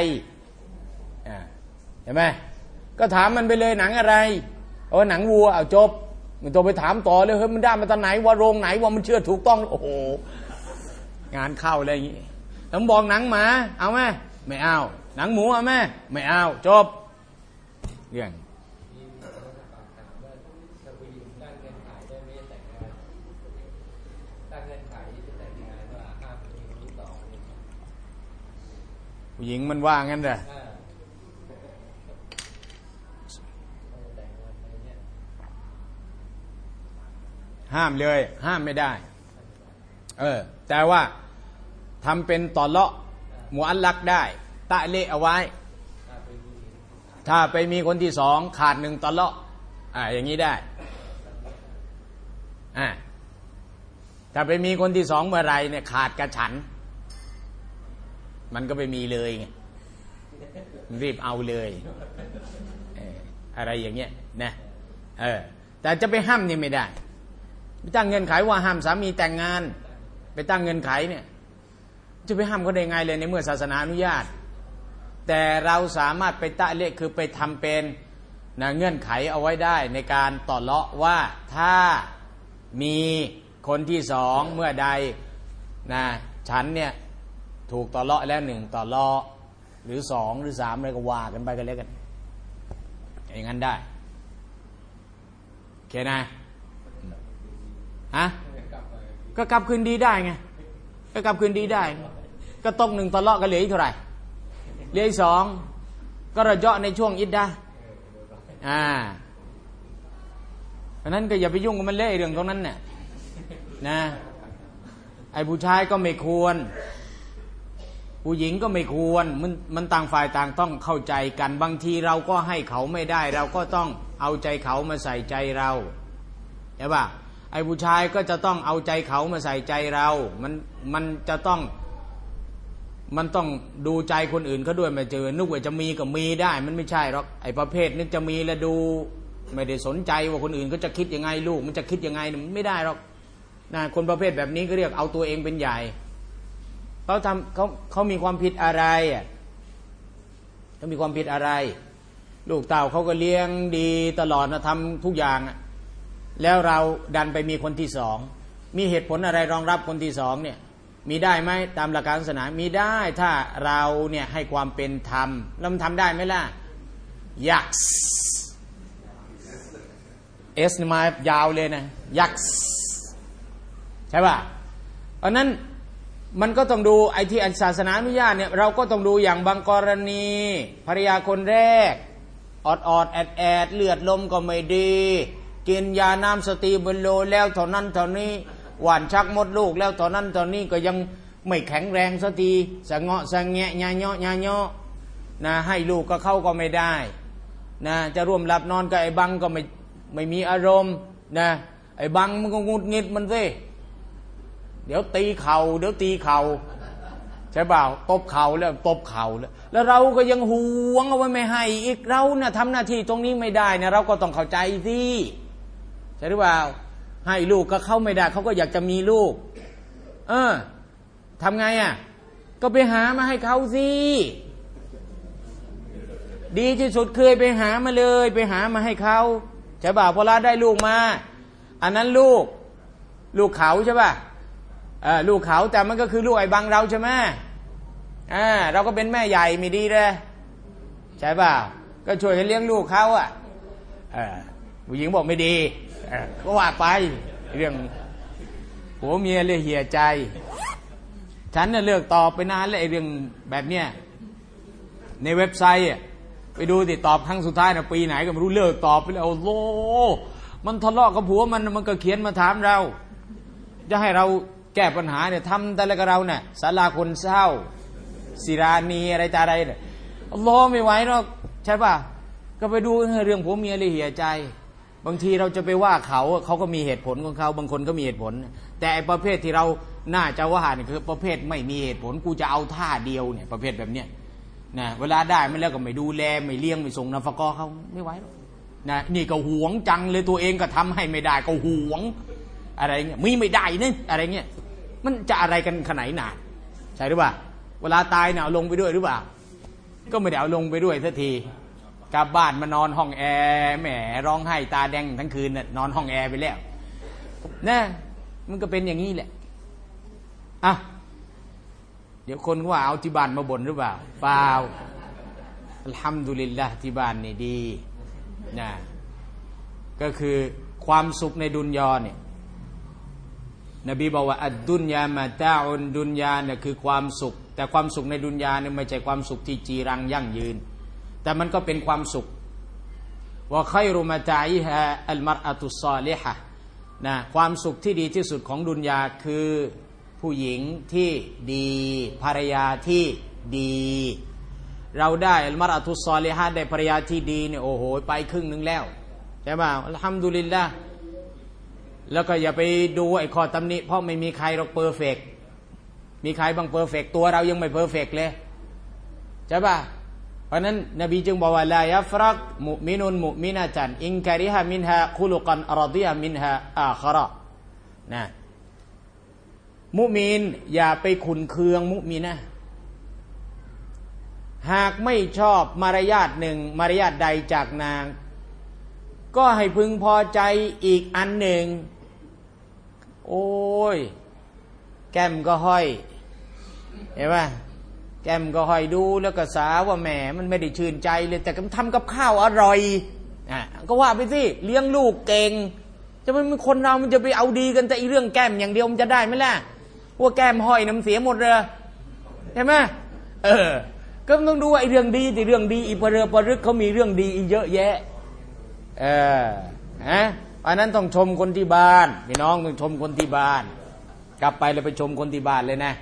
เห็นไหมก็ถามมันไปเลยหนังอะไรหนังวัวเอาจบไม่ต้องไปถามต่อเลยเฮ้ยมันได้มาตอนไหนว่าโรงไหนว่ามันเชื่อถูกต้องโอ้โหงานเข้าอะไรอย่างงี้ต้องบอกหนังหมาเอาไหมไม่เอาหนังหมูเอาไหมไม่เอาจบเรื่องผู้หญิงมันว่างั้นเหรอห้ามเลยห้ามไม่ได้แต่ว่าทำเป็นต่อเลาะมุอัลลักได้ตะเละเอาไว้ถ้าไปมีคนที่สองขาดหนึ่งต่อเลาะอย่างนี้ได้ถ้าไปมีคนที่สองเมื่อไรเนี่ยขาดกระฉันมันก็ไปมีเลยไงรีบเอาเลยอะไรอย่างเงี้ยนะแต่จะไปห้ามนี่ไม่ได้ไปตั้งเงื่อนไขว่าห้ามสามีแต่งงานไปตั้งเงื่อนไขเนี่ยจะไปห้ามเขาได้ไงเลยในเมื่อศาสนาอนุญาตแต่เราสามารถไปตะเละคือไปทำเป็นเงื่อนไขเอาไว้ได้ในการต่อเลาะว่าถ้ามีคนที่สองเมื่อใดฉันเนี่ยถูกต่อเลาะแล้วหนึ่งต่อเลาะหรือสองหรือสามอะไรก็ว่ากันไปกันแล้วกันอย่างนั้นได้โอเคนะก็กลับคืนดีได้ไงก็กลับคืนดีได้ก็ตกหนึ่งต่อเลาะกันเหลืออีกเท่าไหร่เหลืออีกสองก็ระเจาะในช่วงอิดดะเพราะนั้นก็อย่าไปยุ่งกับมันเลยเรื่องตรงนั้นเนี่ยนะไอ้ผู้ชายก็ไม่ควรผู้หญิงก็ไม่ควรมันต่างฝ่ายต่างต้องเข้าใจกันบางทีเราก็ให้เขาไม่ได้เราก็ต้องเอาใจเขามาใส่ใจเราใช่ป่ะไอ้ผู้ชายก็จะต้องเอาใจเขามาใส่ใจเรามันจะต้องมันต้องดูใจคนอื่นเขาด้วยมาเจอนึกว่าจะมีก็มีได้มันไม่ใช่หรอกไอ้ประเภทนึกจะมีแล้วดูไม่ได้สนใจว่าคนอื่นเขาจะคิดยังไงลูกมันจะคิดยังไงมันไม่ได้หรอกนะคนประเภทแบบนี้ก็เรียกเอาตัวเองเป็นใหญ่เขามีความผิดอะไรเขามีความผิดอะไรลูกเต่าเขาก็เลี้ยงดีตลอดนะทำทุกอย่างแล้วเราดันไปมีคนที่สองมีเหตุผลอะไรรองรับคนที่สองเนี่ยมีได้ไหมตามหลักการศาสนามีได้ถ้าเราเนี่ยให้ความเป็นธรรมแล้วมันทำได้ไหมล่ะยักษ์เอสมายาวเลยนะยักษ์ใช่ป่ะเพราะนั้นมันก็ต้องดูไอ้ที่ศาสนาอนุญาตเนี่ยเราก็ต้องดูอย่างบางกรณีภรรยาคนแรกอดแอดเลือดลมก็ไม่ดีกินยาน้ำสตีเบลโลแล้วเท่านั้นเท่านี้หวานชักมดลูกแล้วเท่านั้นเท่านี้ก็ยังไม่แข็งแรงสักทีสะเงาะสะแงะยาเนาะนะให้ลูกก็เข้าก็ไม่ได้นะจะร่วมหลับนอนกับไอ้บังก็ไม่มีอารมณ์นะไอ้บังมันก็งุดงิดมันสิเดี๋ยวตีเข่าใช่เปล่าตบเข่าแล้วเราก็ยังหวงเอาไว้ไม่ให้อีกเราเนี่ยทำหน้าที่ตรงนี้ไม่ได้นะเราก็ต้องเข้าใจสิใช่หรือเปล่าให้ลูกก็เข้าไม่ได้เขาก็อยากจะมีลูกทำไงอ่ะก็ไปหามาให้เขาสิดีที่สุดเคยไปหามาเลยไปหามาให้เขาใช่ป่ะพอเราได้ลูกมาอันนั้นลูกเขาใช่ป่ะลูกเขาแต่มันก็คือลูกไอ้บังเราใช่ไหมเราก็เป็นแม่ใหญ่ไม่ดีเลยใช่ป่ะก็ช่วยกันเลี้ยงลูกเขาผู้หญิงบอกไม่ดีก็ว่าไปเรื่องผัวเมียเลยเหี่ยใจฉันน่ะเลิกตอบไปนานแล้วไอ้เรื่องแบบเนี้ยในเว็บไซต์ไปดูติตอบครั้งสุดท้ายนะปีไหนก็ไม่รู้เลิกตอบไปแล้วโอ้โหมันทะเลาะกับผัวมันก็เขียนมาถามเราจะให้เราแก้ปัญหาเนี่ยทำแต่ละกับเราเนี่ยศาลาคนเศร้าศิรานีอะไรตาอะไรเนี่ยอัลลอฮ์ไม่ไหวหรอกใช่ป่ะก็ไปดูเรื่องผัวเมียเลยเหี่ยใจบางทีเราจะไปว่าเขาก็มีเหตุผลของเขาบางคนก็มีเหตุผลแต่ประเภทที่เราน่าจะว่าเนี่ยคือประเภทไม่มีเหตุผลกูจะเอาท่าเดียวเนี่ยประเภทแบบเนี้ยนะเวลาได้ไม่แล้วก็ไม่ดูแลไม่เลี้ยงไม่ส่งนาฟะกอเขาไม่ไหวหรอกนะนี่ก็หวงจังเลยตัวเองก็ทำให้ไม่ได้ก็หวงอะไรเงี้ยมีไม่ได้เนี่ยอะไรเงี้ยมันจะอะไรกันขนาดไหนใช่หรือเปล่าเวลาตายเนี่ยเอาลงไปด้วยหรือเปล่าก็ไม่ได้เอาลงไปด้วยสักทีกลับบ้านมานอนห้องแอร์แหมร้องไห้ตาแดงทั้งคืนน่ะนอนห้องแอร์ไปแล้วนะมันก็เป็นอย่างนี้แหละเดี๋ยวคนว่าเอาที่บ้านมาบ่นหรือเปล่าเปล่าอัลฮัมดุลิลละห์ที่บ้านนี่ดีนะก็คือความสุขในดุนยาเนี่ยนบีบอกว่าอัดดุนยามาตาอุนดุนยาเนี่ยคือความสุขแต่ความสุขในดุนยาเนี่ยไม่ใช่ความสุขที่จีรังยั่งยืนแต่มันก็เป็นความสุขว่าค็อยรุมาตาอิฮะอัลมัรอะตุศอลิฮะนะความสุขที่ดีที่สุดของดุนยาคือผู้หญิงที่ดีภรรยาที่ดีเราได้อัลมัรอะตุศอลิฮะได้ภรรยาที่ดีเนี่ยโอ้โหไปครึ่งนึงแล้วใช่ป่ะอัลฮัมดุลิลละห์แล้วก็อย่าไปดูไอ้ข้อตำหนิเพราะไม่มีใครหรอกเพอร์เฟกต์มีใครบ้างเพอร์เฟกต์ตัวเรายังไม่เพอร์เฟกต์เลยใช่ป่ะเพราะนั้นนบีจึงบอกว่าลายัฟรักมุมินุนมุมินะตันอินกะริฮะมินฮาคุลุกันรอฎิยะมินฮาอาคเราะห์นะมุมินอย่าไปขุนเคืองมุมินะหากไม่ชอบมารยาทหนึ่งมารยาทใดจากนางก็ให้พึงพอใจอีกอันหนึ่งโอ้ยแก้มก็ห้อยเห็นไหมแก้มก็ห้อยดูแล้วก็สาว่าแหมมันไม่ได้ชื่นใจเลยแต่ทำกับข้าวอร่อยก็ว่าไปสิเลี้ยงลูกเก่งจะไม่คนเรามันจะไปเอาดีกันแต่อีเรื่องแก้มอย่างเดียวมันจะได้ไหมล่ะว่าแก้มห้อยน้ำเสียหมดเลยใช่ไหมก็ต้องดูว่าไอ้เรื่องดีแต่เรื่องดีอีปะเรือปะรึกเขามีเรื่องดีอีเยอะแยะอันนั้นต้องชมคนที่บ้านพี่น้องต้องชมคนที่บ้านกลับไปเลยไปชมคนที่บ้านเลยนะ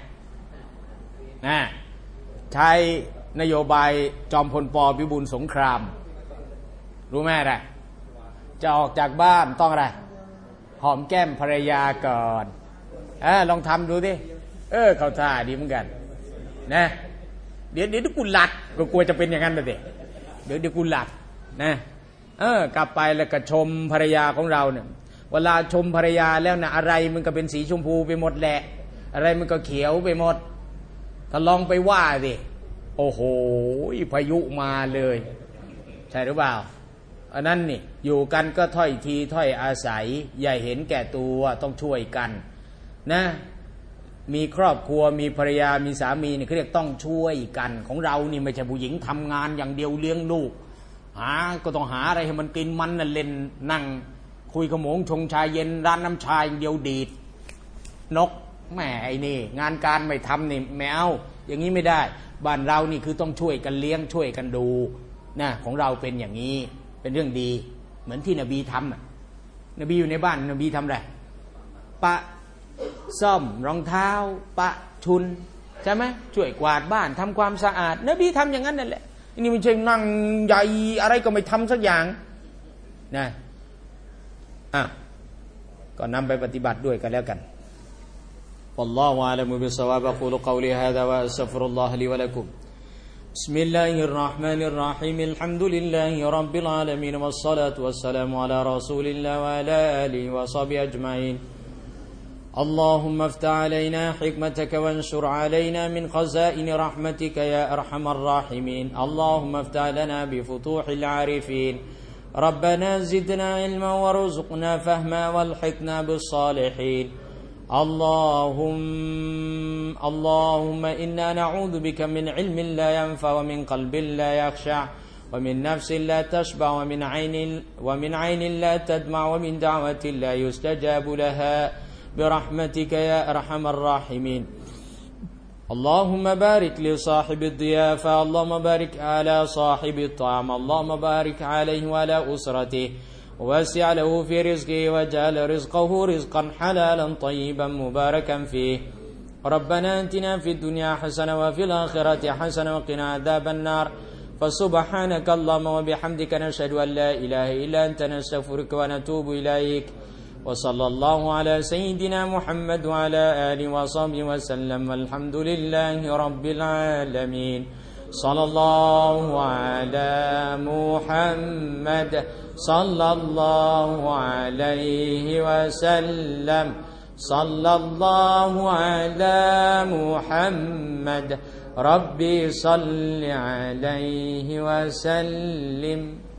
ใช้นโยบายจอมพลป.พิบูลสงครามรู้ไหมอะไรจะออกจากบ้านต้องอะไรหอมแก้มภรรยาก่อนลองทำดูดิเขาท่าดีเหมือนกันนะเดี๋ยวกูหลัดก็กลัวจะเป็นอย่างนั้นเลยเดี๋ยวกูหลัดนะกลับไปแล้วก็ชมภรรยาของเราเนี่ยเวลาชมภรรยาแล้วนะอะไรมันก็เป็นสีชมพูไปหมดแหละอะไรมันก็เขียวไปหมดถ้าลองไปว่าสิโอ้โหพายุมาเลยใช่หรือเปล่าอันนั้นนี่อยู่กันก็ถ้อยทีถ้อยอาศัยอย่าเห็นแก่ตัวต้องช่วยกันนะมีครอบครัวมีภรรยามีสามีนี่เขาเรียกต้องช่วยกันของเรานี่ไม่ใช่ผู้หญิงทำงานอย่างเดียวเลี้ยงลูกก็ต้องหาอะไรให้มันกินมันน่ะเล่นนั่งคุยขโมงชงชายเย็นร้านน้ำชาอย่างเดียวดีดนกแหมไอ้นี่งานการไม่ทำนี่ไม่เอาอย่างนี้ไม่ได้บ้านเรานี่คือต้องช่วยกันเลี้ยงช่วยกันดูนะของเราเป็นอย่างนี้เป็นเรื่องดีเหมือนที่นบีทำนบีอยู่ในบ้านนบีทำอะไรปะซ่อมรองเท้าปะชุนใช่ไหมช่วยกวาดบ้านทำความสะอาดนบีทำอย่างนั้นนั่นแหละนี่ไม่ใช่นั่งใหญ่อะไรก็ไม่ทำสักอย่างนะก็นำไปปฏิบัติด้วยกันแล้วกันوالله أعلم بالصواب أقول قولي هذا وأستغفر الله لي ولكم بسم الله الرحمن الرحيم. الحمد لله رب العالمين، والصلاة والسلام على رسول الله وعلى آله وصحبه أجمعين. اللهم افتح علينا حكمتك وانشر علينا من خزائن رحمتك يا أرحم الراحمين. اللهم افتح لنا بفتوح العارفين. ربنا زدنا علما وارزقنا فهما والحقنا بالصالحين. اللهم إنا نعوذ بك من علم لا ينفع ومن قلب لا يخشع ومن نفس لا تشبع ومن عين لا تدمع ومن دعوة لا يستجاب لها برحمتك يا أرحم الراحمين. اللهم بارك لصاحب الضيافة، اللهم بارك على صاحب الطعام، اللهم بارك عليه وعلى أسرته، ووسع له في رزقه، واجعل رزقه رزقا حلالا طيبا مباركا فيه. ربنا آتنا في الدنيا حسنة وفي الآخرة حسنة وقنا عذاب النار. فسبحانك اللهم وبحمدك نشهد أن لا إله إلا أنت، نستغفرك ونتوب إليك. وصلى الله على سيدنا محمد وعلى آله وصحبه وسلم، والحمد لله رب العالمين. صلى الله على محمد صلى الله عليه وسلم. صلى الله على محمد ربي صل عليه وسلم.